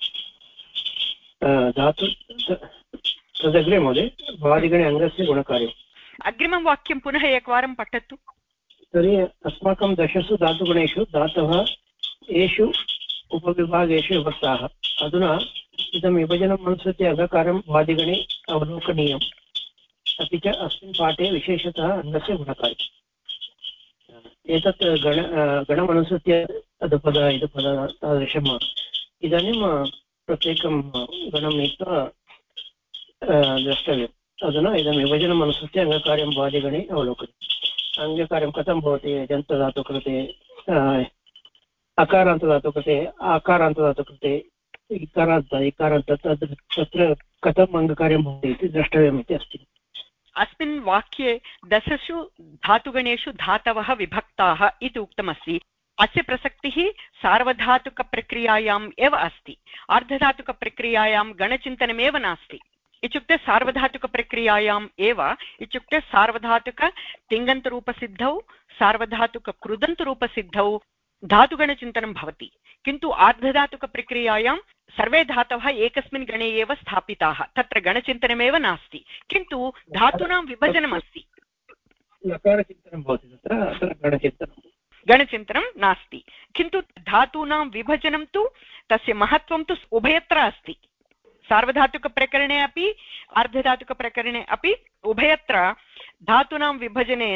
धातु तदग्रे महोदय वादिगणे अङ्गस्य गुणकार्यम्। अग्रिमं वाक्यं पुनः एकवारं पठतु। तर्हि अस्माकं दशसु धातुगणेषु धातवः येषु उपविभागेषु विभक्ताः। अधुना इदं विभजनम् अनुसृत्य अङ्गकारं वादिगणे अवलोकनीयम्। अपि च अस्मिन् पाठे विशेषतः अङ्गस्य गुणकार्यम्। एतत् गण गणमनुसृत्य अधपद इदपद तादृशम् इदानीं प्रत्येकं गणं नीत्वा द्रष्टव्यम्। अधुना इदं विभजनम् अनुसृत्य अङ्गकार्यं वादिगणे अवलोकनीयम्। अङ्गकार्यं कथं भवति? अजन्तधातुकृते, अकारान्तधातुकृते, आकारान्तधातुकृते, इकारान्त इकारान्त तत्र कथम् अङ्गकार्यं भवति इति द्रष्टव्यम् इति अस्ति। अस्मिन् वाक्ये दशसु धातुगणेषु धातवः विभक्ताः इति उक्तमस्ति। अस्य प्रसक्तिः सार्वधातुकप्रक्रियायाम् एव अस्ति। आर्धधातुकप्रक्रियायां गणचिन्तनमेव नास्ति। इत्युक्ते सार्वधातुकप्रक्रियायाम् एव इत्युक्ते सार्वधातुकतिङन्तरूपसिद्धौ सार्वधातुककृदन्तरूपसिद्धौ धातुगणचिन्तनं भवति। किन्तु आर्धधातुकप्रक्रियायां सर्वे धातवः एकस्मिन् गणे एव स्थापिताः, तत्र गणचिन्तनमेव नास्ति, किन्तु धातूनां विभजनमस्ति। लकारचिन्तनं भवति, तत्र गणचिन्तनं गणचिन्तनं नास्ति। किन्तु धातूनां विभजनं तु तस्य महत्त्वं तु उभयत्र अस्ति। सार्वधातुकप्रकरणे अपि आर्धधातुकप्रकरणे अपि उभयत्र धातूनां विभजनेन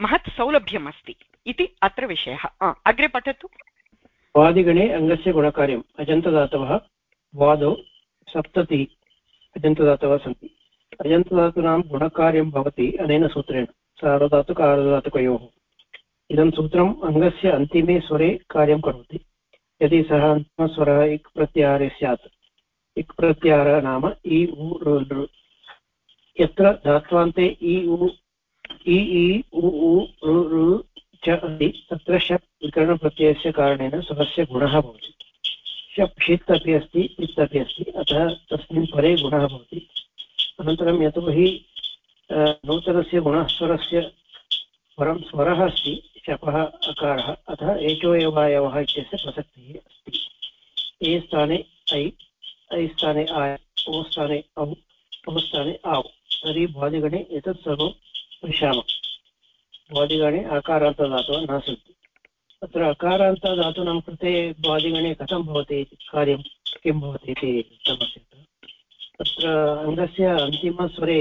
महत् सौलभ्यम् अस्ति इति अत्र विषयः। अग्रे पठतु। वादिगणे अङ्गस्य गुणकार्यम् अजन्तदातवः वादौ सप्तति अजन्तदातवः सन्ति। अजन्तदातूनां गुणकार्यं भवति अनेन सूत्रेण सार्वधातुक आर्धधातुकयोः। इदं सूत्रम् अङ्गस्य अन्तिमे स्वरे कार्यं करोति। यदि सः अन्तिमस्वरः इक् प्रत्याहारे स्यात्। इक् प्रत्याहारः नाम इ उ ऋ लृ। यत्र धात्वान्ते इ उ इ इ उ उ ऋ ऋ च अस्ति तत्र शप् विकरणप्रत्ययस्य कारणेन स्वरस्य गुणः भवति। शप् षित् अपि अस्ति पित् अपि अस्ति, अतः तस्मिन् परे गुणः भवति। अनन्तरं यतोहि नूतनस्य गुणस्वरस्य परं स्वरः अस्ति शपः अकारः, अतः एचो एवायवः इत्यस्य प्रसक्तिः अस्ति। ए स्थाने ऐ, ऐ स्थाने आय, ओ स्थाने औ, औ स्थाने आव्। तर्हि भ्वादिगणे एतत् सर्वं पश्यामः। भ्वादिगणे आकारान्तदातवः न सन्ति। तत्र अकारान्तदातूनां कृते भ्वादिगणे कथं भवति कार्यं किं भवति इति उक्तमस्ति। तत्र अङ्गस्य अन्तिमस्वरे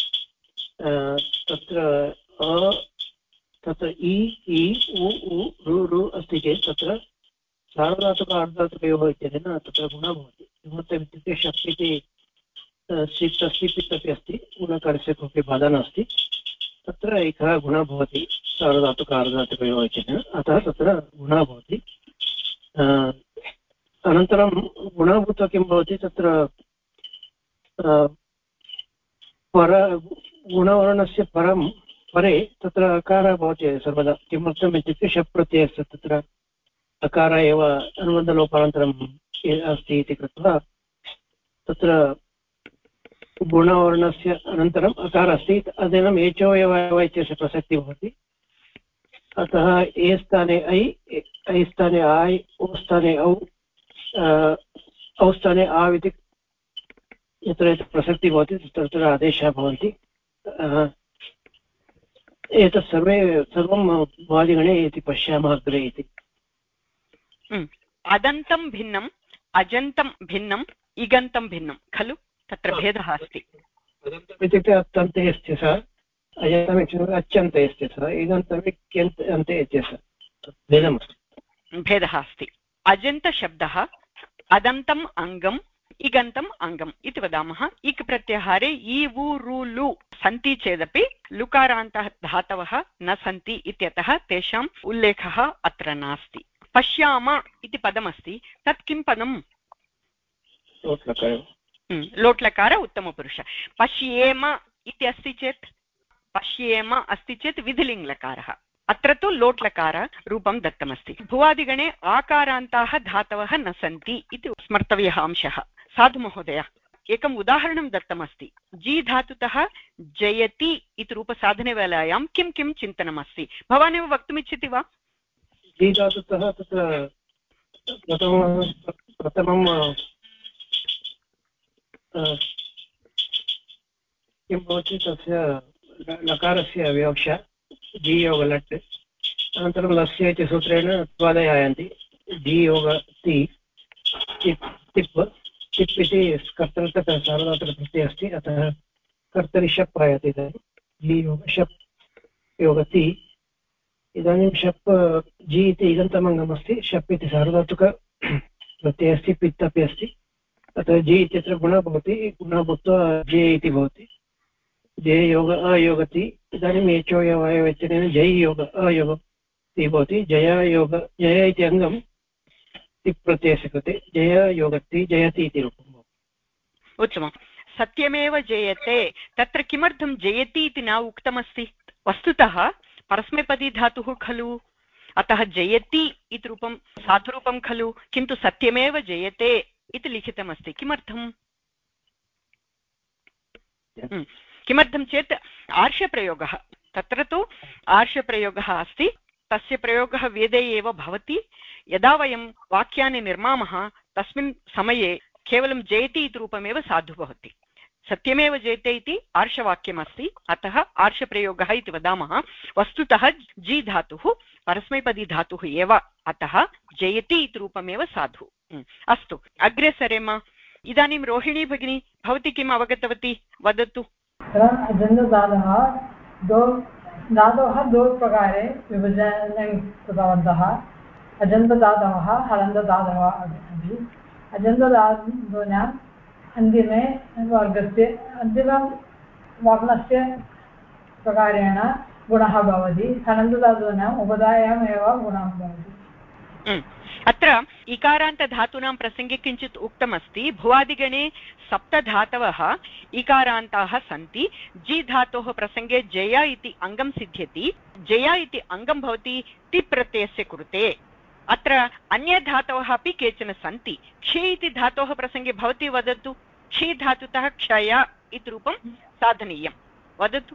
तत्र अ तत्र इ इ उ उ ऋ ऋ अस्ति चेत् तत्र सार्वधातुक अर्धधातुकयोः इत्यनेन तत्र गुणः भवति। किमर्थम् इत्युक्ते शप् इति सित् अस्ति पित् अपि अस्ति, गुणकारस्य कोऽपि बाधा नास्ति। तत्र एकः गुणः भवति सार्वधातुक अर्धधातुकयोः इत्यनेन, अतः तत्र गुणः भवति। अनन्तरं गुणभूत्वा किं भवति तत्र पर गुणवर्णस्य परं परे तत्र अकारः भवति सर्वदा। किमर्थम् इत्युक्ते शप् प्रत्ययस्य तत्र अकारः एव अनुबन्धलोपानन्तरम् अस्ति इति कृत्वा तत्र गुणवर्णस्य अनन्तरम् अकारः अस्ति, अनेन एचो एव इत्यस्य प्रसक्तिः भवति। अतः ए स्थाने ऐ, ऐ स्थाने आय्, ओ स्थाने औ, औ स्थाने आव् इति यत्र यत्र प्रसक्तिः भवति तत्र तत्र आदेशाः भवन्ति। एतत् सर्वे सर्वं वादिगणे इति पश्यामः अग्रे इति। अदन्तं भिन्नम्, अजन्तं भिन्नम्, इगन्तं भिन्नं खलु? तत्र भेदः अस्ति। अदन्तम् इत्युक्ते अत्यन्ते अस्ति सः, अजन्तम् इत्युक्ते अच्यन्ते अस्ति सः, इगन्तम् इत्यन्ते इत्यस्य भेदमस्ति, भेदः अस्ति। अजन्तशब्दः अदन्तम् अङ्गम् इगन्तम् अङ्गम् इति वदामः। इक् प्रत्याहारे इ उ ऋ लु सन्ति चेदपि लुकारान्तः धातवः न सन्ति इत्यतः तेषाम् उल्लेखः अत्र नास्ति। पश्याम इति पदमस्ति, तत् किं पदम्? लोट्लकार उत्तमपुरुष। पश्येम इति अस्ति चेत् पश्येम अस्ति चेत् विधिलिङ्गलकारः। अत्र तु लोट्लकार रूपं दत्तमस्ति। भुवादिगणे आकारान्ताः धातवः न सन्ति इति स्मर्तव्यः अंशः। साधु महोदय, एकम् उदाहरणं दत्तमस्ति। जी धातुतः जयति इति रूपसाधनवेलायां किं किं चिन्तनमस्ति? भवानेव वक्तुमिच्छति वा? जी धातुतः तत्र प्रथमं प्रथमं किं भवति तस्य लकारस्य विवक्षा जी योग लट्, अनन्तरं लस्य इति सूत्रेण त्वादयायन्ति जी योग ति टिप् टिप् टिप् इति कर्तृतः सार्वधातुकप्रत्ययः अस्ति, अतः कर्तरि शप् आयाति। इदानीं जी योग शप् योग ति। इदानीं शप् जी इति इगन्तमङ्गम् अस्ति, शप् इति सार्वधातुकप्रत्ययः अस्ति, पित् अपि अस्ति, अतः जी इत्यत्र गुणः भवति, गुणः भूत्वा जे इति भवति। जय योग अयोगति। इदानीम् एचो एव इत्यनेन जय योग अयोग इति भवति। जय योग जय इति अङ्गं तिप् प्रत्ययस्य कृते जय योगति जयति इति रूपं भवति। उत्तमं। सत्यमेव जयते, तत्र किमर्थं जयति इति न उक्तमस्ति? वस्तुतः परस्मैपदी धातुः खलु, अतः जयति इति रूपं साधुरूपं खलु, किन्तु सत्यमेव जयते इति लिखितमस्ति। किमर्थम्? किमर्थं चेत् आर्षप्रयोगः, तत्र तु आर्षप्रयोगः अस्ति, तस्य प्रयोगः वेदे एव भवति। यदा वयं वाक्यानि निर्मामः तस्मिन् समये केवलं जयति इति रूपमेव साधु भवति। सत्यमेव जयते इति आर्षवाक्यमस्ति, अतः आर्षप्रयोगः इति वदामः। वस्तुतः जी धातुः परस्मैपदी धातुः एव, अतः जयति इति रूपमेव साधु। अस्तु, अग्रे सरेम। इदानीं रोहिणी भगिनी, भवती किम् अवगतवती? वदतु। अजन्तदातः द्वौ धातोः द्वौ प्रकारे विभजनं कृतवन्तः अजन्तधातवः हलन्तधातवः अपि अजन्तधातूनाम् अन्तिमे वर्गस्य अन्तिमवर्णस्य प्रकारेण गुणः भवति हलन्तधातूनाम् उपधायामेव गुणः भवति। अत्र इकारान्तधातूनां प्रसङ्गे किञ्चित् उक्तमस्ति भुवादिगणे सप्तधातवः इकारान्ताः सन्ति जी धातोः प्रसङ्गे जय इति अङ्गं सिद्ध्यति जय इति अङ्गं भवति ति प्रत्ययस्य कृते अत्र अन्यधातवः अपि केचन सन्ति क्षि इति धातोः प्रसङ्गे भवती वदतु क्षि धातुतः क्षय इति रूपं साधनीयं वदतु।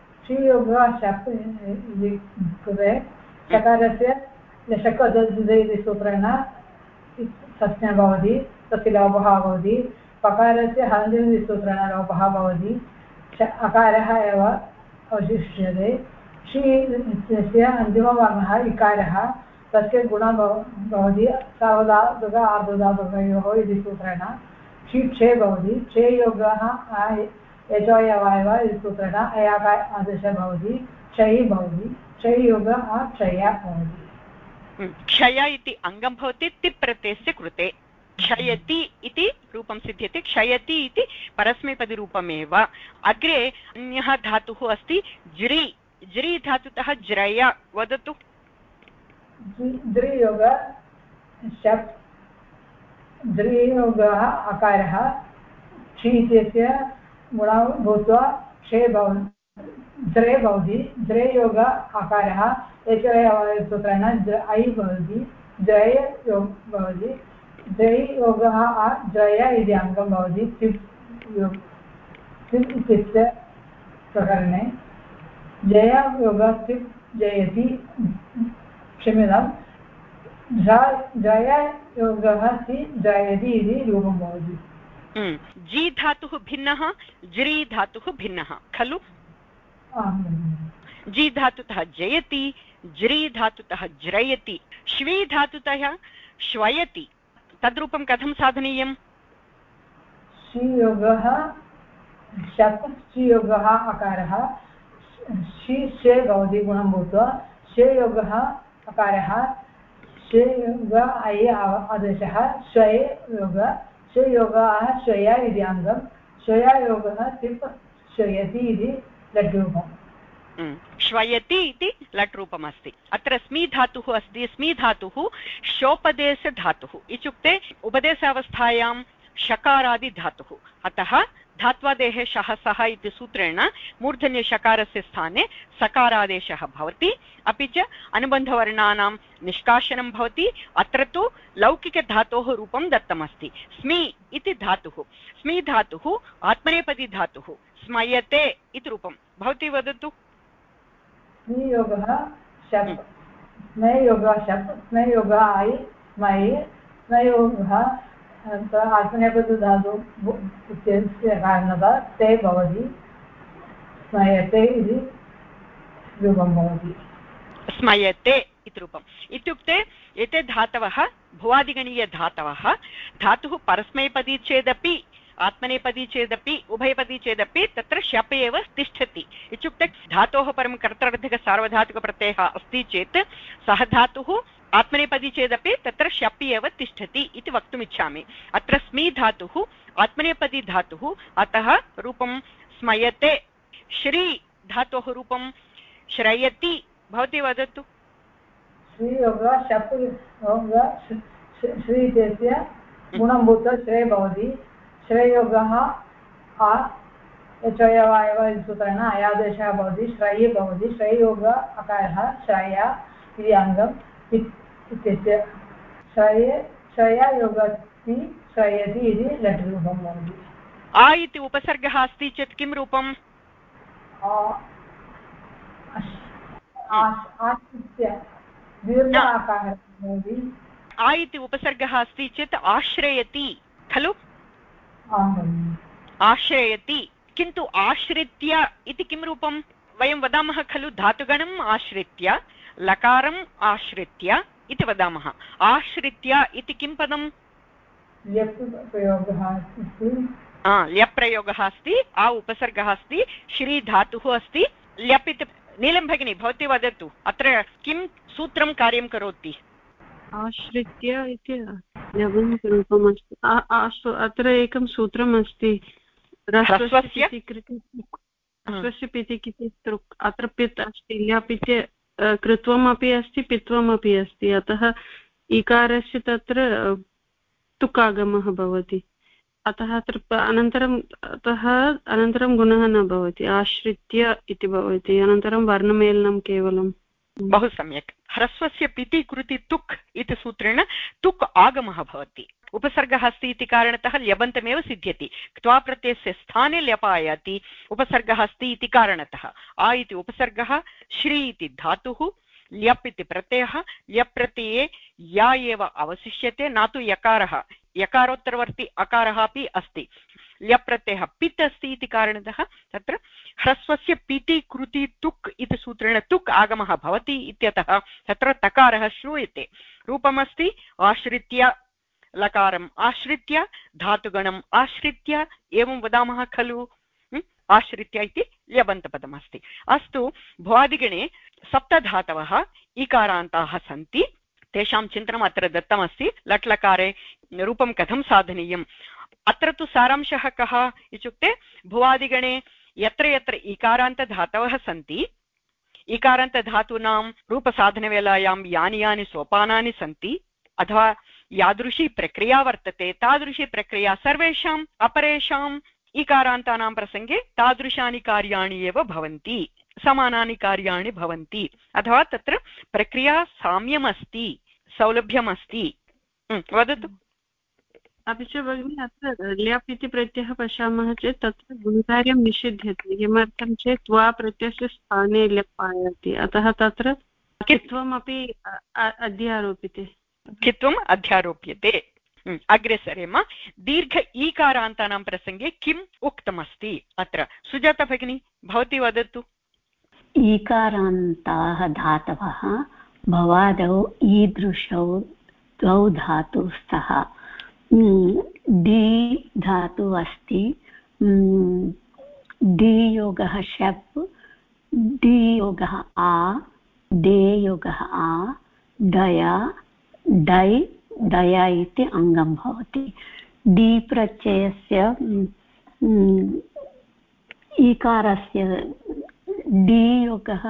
शकारस्य लशकदुदे सूत्रेण संज्ञा भवति तस्य लोपः भवति पकारस्य हलन्ति सूत्रेण लोपः भवति अकारः एव अवशिष्यते क्षि इत्यस्य अन्तिमवर्णः इकारः तस्य गुणः भवति सावधातुक आर्धधातुकयोः इति सूत्रेण क्षि क्षे भवति क्षे योगः यचोयवायव इति सूत्रेण अयाकार आदेशः भवति क्षयि भवति क्षयि योगः क्षय भवति। क्षय इति अङ्गं भवति तिप् प्रत्ययस्य कृते क्षयति इति रूपं सिद्ध्यति क्षयति इति परस्मैपदिरूपमेव। अग्रे अन्यः धातुः अस्ति ज्रि ज्रि धातुतः ज्रय वदतु। ज्रियोग शप् ज्रियोगः अकारः क्षि इत्यस्य गुणः भूत्वा क्षे भवति ज्रे भवति ज्रे योग अकारः सूत्रेण ऐ भवति जय योग भवति जय योगः जय इति अङ्गं भवति तिप् योग तिप् इत्यस्य प्रकरणे जय योगः तिप् जयति क्षम्यतां जय योगः ति जयति इति रूपं भवति। जी धातुः भिन्नः ज्री धातुः भिन्नः खलु। जी धातुतः जयति ज्री धातुतः ज्रयति श्वी धातुतः श्वयति तद्रूपं कथं साधनीयम्। श्रीयोगः शप् श्रीयोगः अकारः श्री शे भवति गुणं भूत्वा शेयोगः अकारः शेयोग ऐ आदेशः श्वये योग शेयोगः श्वय इति अङ्गं श्वययोगः तिप् श्वयति इति लट् रूपम्। श्वयति इति लट् रूपम् अस्ति। अत्र स्मी धातुः अस्ति स्मी धातुः शोपदेश धातुः इत्युक्ते उपदेशावस्थायां शकारादि धातुः अतः धात्वादेः शः सः इति सूत्रेण मूर्धन्यशकारस्य स्थाने सकारादेशः भवति अपि च अनुबन्धवर्णानां निष्कासनं भवति। अत्र तु लौकिकधातोः रूपं दत्तमस्ति स्मी इति धातुः स्मी धातुः आत्मनेपदी धातुः स्मयते इति रूपं भवती वदतु। स्मयोगः शप् स्मयोगः शप् स्मयोगः ऐ स्मयि स्मयोगः आत्मनेपदी धातु इत्यस्य कारणतः ते भवति स्मयते इति रूपं भवति। स्मयते इति रूपम् इत्युक्ते एते धातवः भुवादिगणीयधातवः धातुः परस्मैपदी चेदपि आत्मनेपदी चेदपि उभयपदी चेदपि तत्र शप् एव तिष्ठति इत्युक्ते धातोः परं कर्तृर्धकसार्वधातुकप्रत्ययः अस्ति चेत् सः धातुः आत्मनेपदी चेदपि तत्र शप् एव तिष्ठति इति वक्तुमिच्छामि। अत्र स्मी धातुः आत्मनेपदी धातुः अतः रूपं स्मयते। श्री धातोः रूपं श्रयति भवती वदतु। श्रीयोगः शप् श्री इत्यस्य गुणं भूत्वा श्रे भवति श्रेयोगः आ यचोयवायव सूत्रेण अयादेशः भवति श्रयि भवति श्रययोग अकारः श्रय इति अङ्गम् इत्यस्य श्रये श्रययोगति श्रयति इति लट् रूपं भवति। आ इति उपसर्गः अस्ति चेत् किं रूपम्। दीर्घ आकारः भवति। आ इति उपसर्गः अस्ति चेत् आश्रयति खलु। आश्रयति किन्तु आश्रित्य इति किं रूपं वयं वदामः खलु धातुगणम् आश्रित्य लकारम् आश्रित्य इति वदामः। आश्रित्य इति किं पदम्। ल्यप् प्रयोगः अस्ति। ल्यप् प्रयोगः अस्ति आ उपसर्गः अस्ति श्री धातुः अस्ति ल्यप् इति नीलं भगिनी भवती वदतु अत्र किं सूत्रं कार्यं करोति? आश्रित्य इति रूपमस्ति। अत्र एकं सूत्रम् अस्ति ह्रस्वस्य पिति किति तृक्। अत्र पित् अस्ति, ल्यापित्य कृत्वमपि अस्ति पित्वमपि अस्ति, अतः इकारस्य तत्र तुकागमः भवति। अतः अत्र अनन्तरम् अतः अनन्तरं गुणः न भवति, आश्रित्य इति भवति, अनन्तरं वर्णमेलनं केवलं। बहु सम्यक्। ह्रस्वस्य पिति कृति तुक् इति सूत्रेण तुक् आगमः भवति। उपसर्गः अस्ति इति कारणतः ल्यबन्तमेव सिद्ध्यति। क्त्वा प्रत्ययस्य स्थाने ल्यपायाति, उपसर्गः अस्ति इति कारणतः। आ इति उपसर्गः, श्री इति धातुः, ल्यप् इति प्रत्ययः, ल्यप् प्रत्यये या एव अवशिष्यते, न तु यकारः। यकारोत्तरवर्ति अकारः अपि अस्ति। ल्यप् प्रत्ययः पित् अस्ति इति कारणतः तत्र ह्रस्वस्य पिति कृति तुक् इति सूत्रेण तुक् आगमः भवति इत्यतः तत्र तकारः श्रूयते। रूपमस्ति आश्रित्य, लकारम् आश्रित्य, धातुगणम् आश्रित्य, एवं वदामः खलु। आश्रित्य इति ल्यबन्तपदमस्ति। अस्तु, भ्वादिगणे सप्तधातवः इकारान्ताः सन्ति, तेषां चिन्तनम् अत्र दत्तमस्ति। लट्लकारे रूपं कथं साधनीयम्? अत्र तु सारांशः कः इत्युक्ते भुवादिगणे यत्र यत्र इकारान्तधातवः सन्ति, इकारान्तधातूनां रूपसाधनवेलायां यानि यानि सोपानानि सन्ति अथवा यादृशी प्रक्रिया वर्तते, तादृशी प्रक्रिया सर्वेषाम् अपरेषाम् इकारान्तानां प्रसङ्गे तादृशानि कार्याणि एव भवन्ति, समानानि कार्याणि भवन्ति, अथवा तत्र प्रक्रिया साम्यमस्ति, सौलभ्यमस्ति। वदतु। अपि च भगिनि अत्र ल्यप् इति प्रत्ययः पश्यामः चेत् तत्र गुणकार्यं निषिध्यते। किमर्थं चेत् त्वा प्रत्ययस्य स्थाने ल्यप् आयाति, अतः तत्र कित्वमपि अध्यारोप्यते। कित्वम् अध्यारोप्यते। अग्रे सरेम। दीर्घ ईकारान्तानां प्रसङ्गे किम् उक्तमस्ति अत्र? सुजाता भगिनी भवती वदतु। ईकारान्ताः धातवः भवादौ ईदृशौ द्वौ धातु स्तः। डी धातु अस्ति, डी योगः शप्, डी योगः आ, डे योगः आ, डया डै डया इति अङ्गं भवति। डी प्रत्ययस्य ईकारस्य डी योगः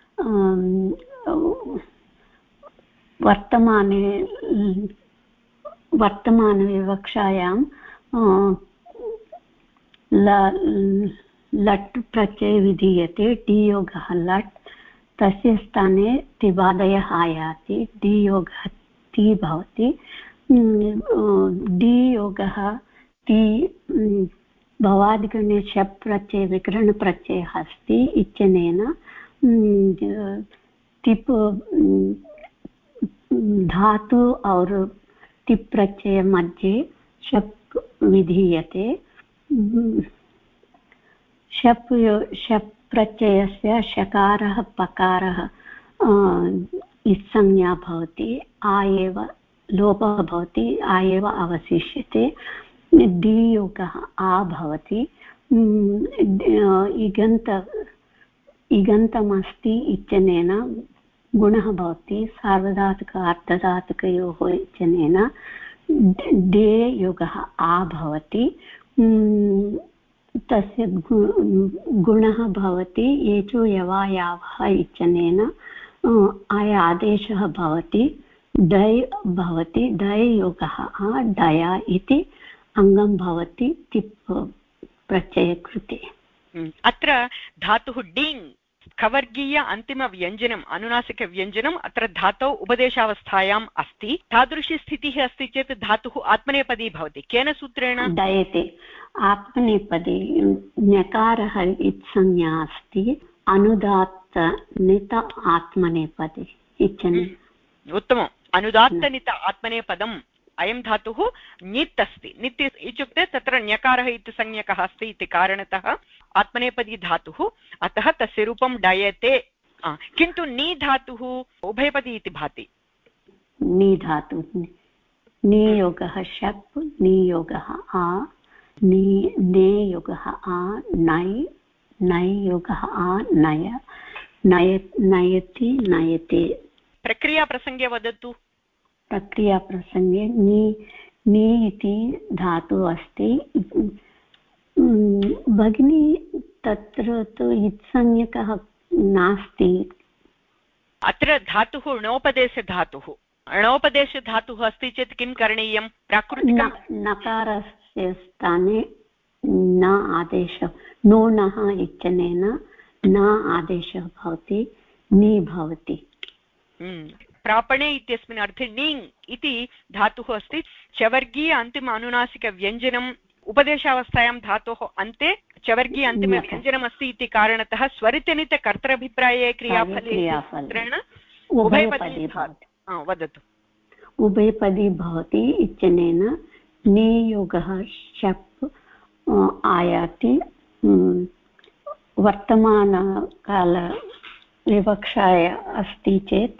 वर्तमाने वर्तमानविवक्षायां लट् प्रत्यये विधीयते। डी योगः लट्, तस्य स्थाने तिबादयः आयाति, डी योगः ति भवति। डी योगः ति भवादिगणे शप् प्रत्यये विकरणप्रत्ययः अस्ति इत्यनेन तिप् धातु और तिप् प्रत्यय मध्ये शप् विधीयते। शप् शप् प्रत्ययस्य शकारः पकारः इत्संज्ञा भवति, आ एव लोपः भवति, आ एव अवशिष्यते। डी योगः आ भवति। इगन्त इगन्तमस्ति इत्यनेन गुणः भवति, सार्वधातुक अर्धधातुकयोः इत्यनेन डे योगः आ भवति। तस्य गुणः भवति एचो यवा यावः इत्यनेन आय आदेशः भवति, डै भवति, डै योगः आ डया इति अङ्गं भवति तिप् प्रत्ययकृते। अत्र धातुः डिङ् खवर्गीय अन्तिमव्यञ्जनम् अनुनासिकव्यञ्जनम् अत्र धातौ उपदेशावस्थायाम् अस्ति। तादृशी स्थितिः अस्ति चेत् धातुः आत्मनेपदी भवति। केन सूत्रेण? डयते आत्मनेपदी। ञकारः इत्संज्ञा अस्ति, अनुदात्त नित आत्मनेपदी इत्यनेन। उत्तमम्। अनुदात्तनित आत्मनेपदम् अयं धातुः नित् अस्ति। नित् इत्युक्ते तत्र ञकारः इति संज्ञकः अस्ति इति कारणतः आत्मनेपदी धातुः, अतः तस्य रूपं डयते। किन्तु नी धातुः उभयपदी इति भाति। नी धातुः नियोगः शप्, नियोगः आ, नि ने योगः आ, नै नै योगः आ नय, नय नयति नयते। प्रक्रियाप्रसङ्गे वदतु। प्रक्रियाप्रसङ्गे नि नि इति धातुः अस्ति भगिनी, तत्र तु इत्संज्ञकः नास्ति। अत्र धातुः णोपदेशधातुः णोपदेशधातुः अस्ति चेत् किं करणीयं? प्राकृतिकं नकारस्य स्थाने न आदेशः, नोनः इत्यनेन न आदेशः भवति, नि भवति। प्रापणे इत्यस्मिन् अर्थे णिङ् इति धातुः अस्ति। चवर्गीय अन्तिम अनुनासिकव्यञ्जनम् उपदेशावस्थायां धातोः अन्ते चवर्गीय अन्तिमव्यञ्जनमस्ति इति कारणतः स्वरितनितकर्तृभिप्राये क्रियाफले सूत्रेण उभयपदी भवति। वदतु। उभयपदी भवति इत्यनेन नियोगः शप् आयाति। वर्तमानकाल विवक्षाय अस्ति चेत्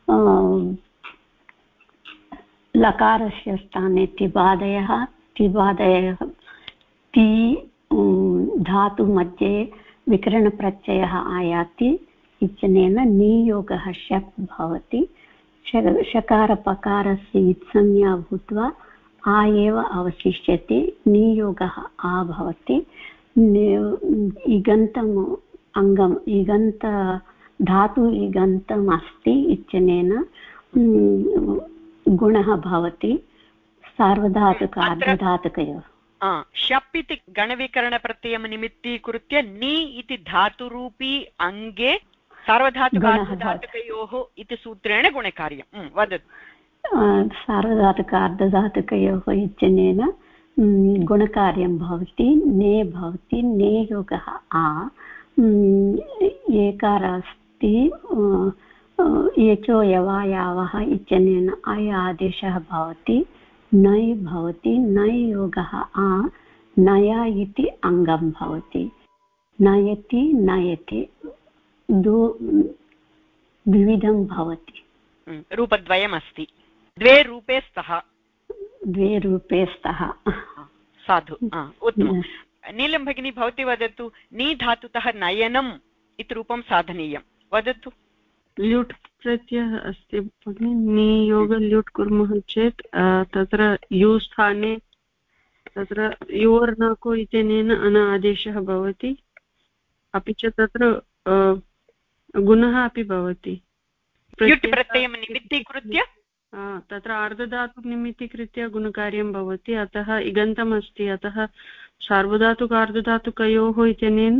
लकारस्य स्थाने तिबादयः तिबादयः ति धातु मध्ये विकरणप्रत्ययः आयाति इत्यनेन नियोगः शप् भवति। शकारपकारस्य इत्संज्ञा भूत्वा आ एव अवशिष्यते, नियोगः आ भवति। इगन्तम् अङ्गम् इगन्त धातु इगन्तम् अस्ति इत्यनेन गुणः भवति सार्वधातुक अर्धधातुकयोः। शप् इति गणविकरणप्रत्ययं निमित्तीकृत्य नि इति धातुरूपी अङ्गे सार्वधातुकार्धधातुकयोः इति सूत्रेण गुणकार्यं। वदतु। सार्वधातुकार्धधातुकयोः इत्यनेन गुणकार्यं भवति। ने भवति, ने योगः आ। एकार अस्ति, एचो यवायावः इत्यनेन अय आदेशः भवति। नै भवति, नै योगः आ। नया इति अङ्गं भवति। नयति नयति द्विविधं भवति। रूपद्वयमस्ति। द्वे रूपे स्तः। द्वे रूपे स्तः। साधु, उत्तमं। नीलं भगिनी, भवती वदतु। नि धातुतः नयनम् इति रूपं साधनीयं। वदतु। ल्युट् प्रत्ययः अस्ति भगिनी। नियोग ल्युट् कुर्मः चेत् तत्र यु स्थाने तत्र योर्नको इत्यनेन अन आदेशः भवति। अपि च तत्र गुणः अपि भवति। ल्युट् प्रत्ययं निमित्तीकृत्य तत्र अर्धधातुं निमित्तीकृत्य गुणकार्यं भवति। अतः इगन्तम् अस्ति, अतः सार्वधातुकार्धधातुकयोः इत्यनेन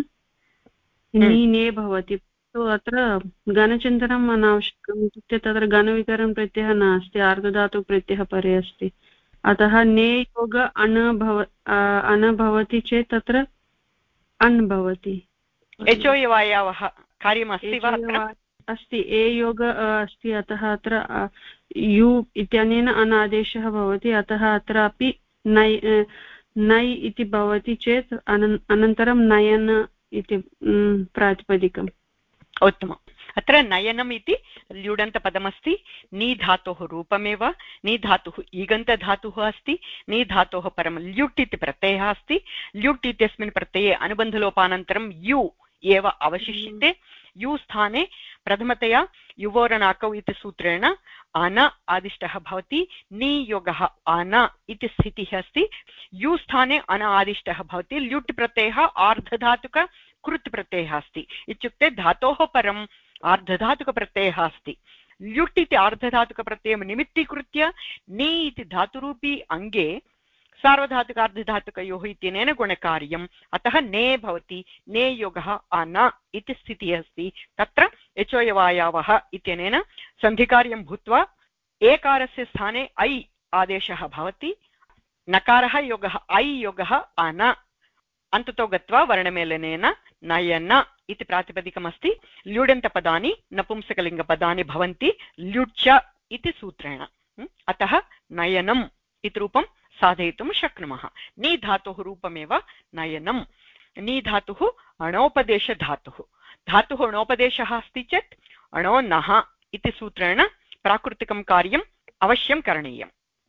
नि ने भवति। तो अत्र गणचिन्तनम् अनावश्यकम्। इत्युक्ते तत्र गणविकरणप्रत्ययः नास्ति, अर्धधातुप्रत्ययः परे अस्ति। अतः ने योग अन भव अन भवति चेत् तत्र अन् भवति। एचो यवायावः कार्यमस्ति वा? अस्ति। ए योग अस्ति, अतः अत्र यु इत्यनेन अनादेशः भवति। अतः अत्रापि नै नै इति भवति चेत् अनन्तरं नयन इति प्रातिपदिकम्। उत्तमम्। अत्र नयनम् इति ल्युडन्तपदमस्ति। नि धातोः रूपमेव। नि धातुः ईगन्तधातुः अस्ति। नि धातोः परं ल्युट् इति प्रत्ययः अस्ति। ल्युट् इत्यस्मिन् प्रत्यये अनुबन्धलोपानन्तरं यु एव अवशिष्यते। यु स्थाने प्रथमतया युवोरणाकौ इति सूत्रेण अन आदिष्टः भवति। नियोगः अन इति स्थितिः अस्ति। यु स्थाने अन आदिष्टः भवति। ल्युट् प्रत्ययः आर्धधातुक कृत् प्रत्ययः अस्ति। इत्युक्ते धातोः परम् आर्धधातुकप्रत्ययः अस्ति। ल्युट् इति आर्धधातुकप्रत्ययं निमित्तीकृत्य नि इति धातुरूपी अङ्गे सार्वधातुकार्धधातुकयोः इत्यनेन गुणकार्यम्। अतः ने भवति। ने योगः अन इति स्थितिः अस्ति। तत्र एचो यवायावः इत्यनेन सन्धिकार्यं भूत्वा एकारस्य स्थाने ऐ आदेशः भवति। नकारः योगः ऐ योगः अन। अन्ततो गत्वा वर्णमेलनेन नयन इति प्रातिपदिकमस्ति। ल्युडन्तपदानि नपुंसकलिङ्गपदानि भवन्ति ल्युच्च इति सूत्रेण। अतः नयनम् इति रूपं साधयितुं शक्नुमः। नि धातुः रूपमेव नयनम्। नि धातुः अणोपदेशधातुः। धातुः अणोपदेशः अस्ति चेत् अणो नः इति सूत्रेण प्राकृतिकं कार्यम् अवश्यं करणीयम्।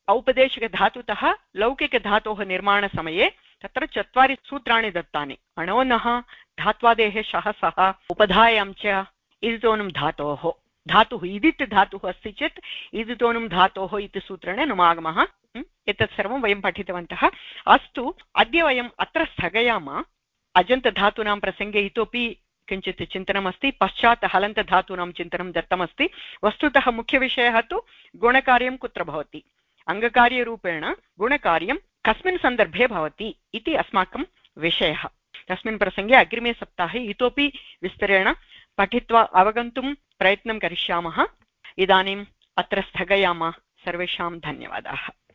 औपदेशिकधातुतः लौकिकधातोः निर्माणसमये तत्र चत्वारि सूत्राणि दत्तानि। अणोनः, धात्वादेः शः सः, उपधायां च इदितोनुं धातोः। धातुः इदित् धातुः अस्ति चेत् इदितोनुं धातोः इति सूत्रेण नुमागमः। एतत् सर्वं वयं पठितवन्तः। अस्तु, अद्य वयम् अत्र स्थगयामः। अजन्तधातूनां प्रसङ्गे इतोपि किञ्चित् चिन्तनमस्ति, पश्चात् हलन्तधातूनां चिन्तनं दत्तमस्ति। वस्तुतः मुख्यविषयः तु गुणकार्यं कुत्र भवति, अङ्गकार्यरूपेण गुणकार्यं कस्मिन् सन्दर्भे भवति इति अस्माकं विषयः। तस्मिन् प्रसङ्गे अग्रिमे सप्ताहे इतोपि विस्तरेण पठित्वा अवगन्तुं प्रयत्नं करिष्यामः। इदानीम् अत्र स्थगयामः। सर्वेषां धन्यवादाः।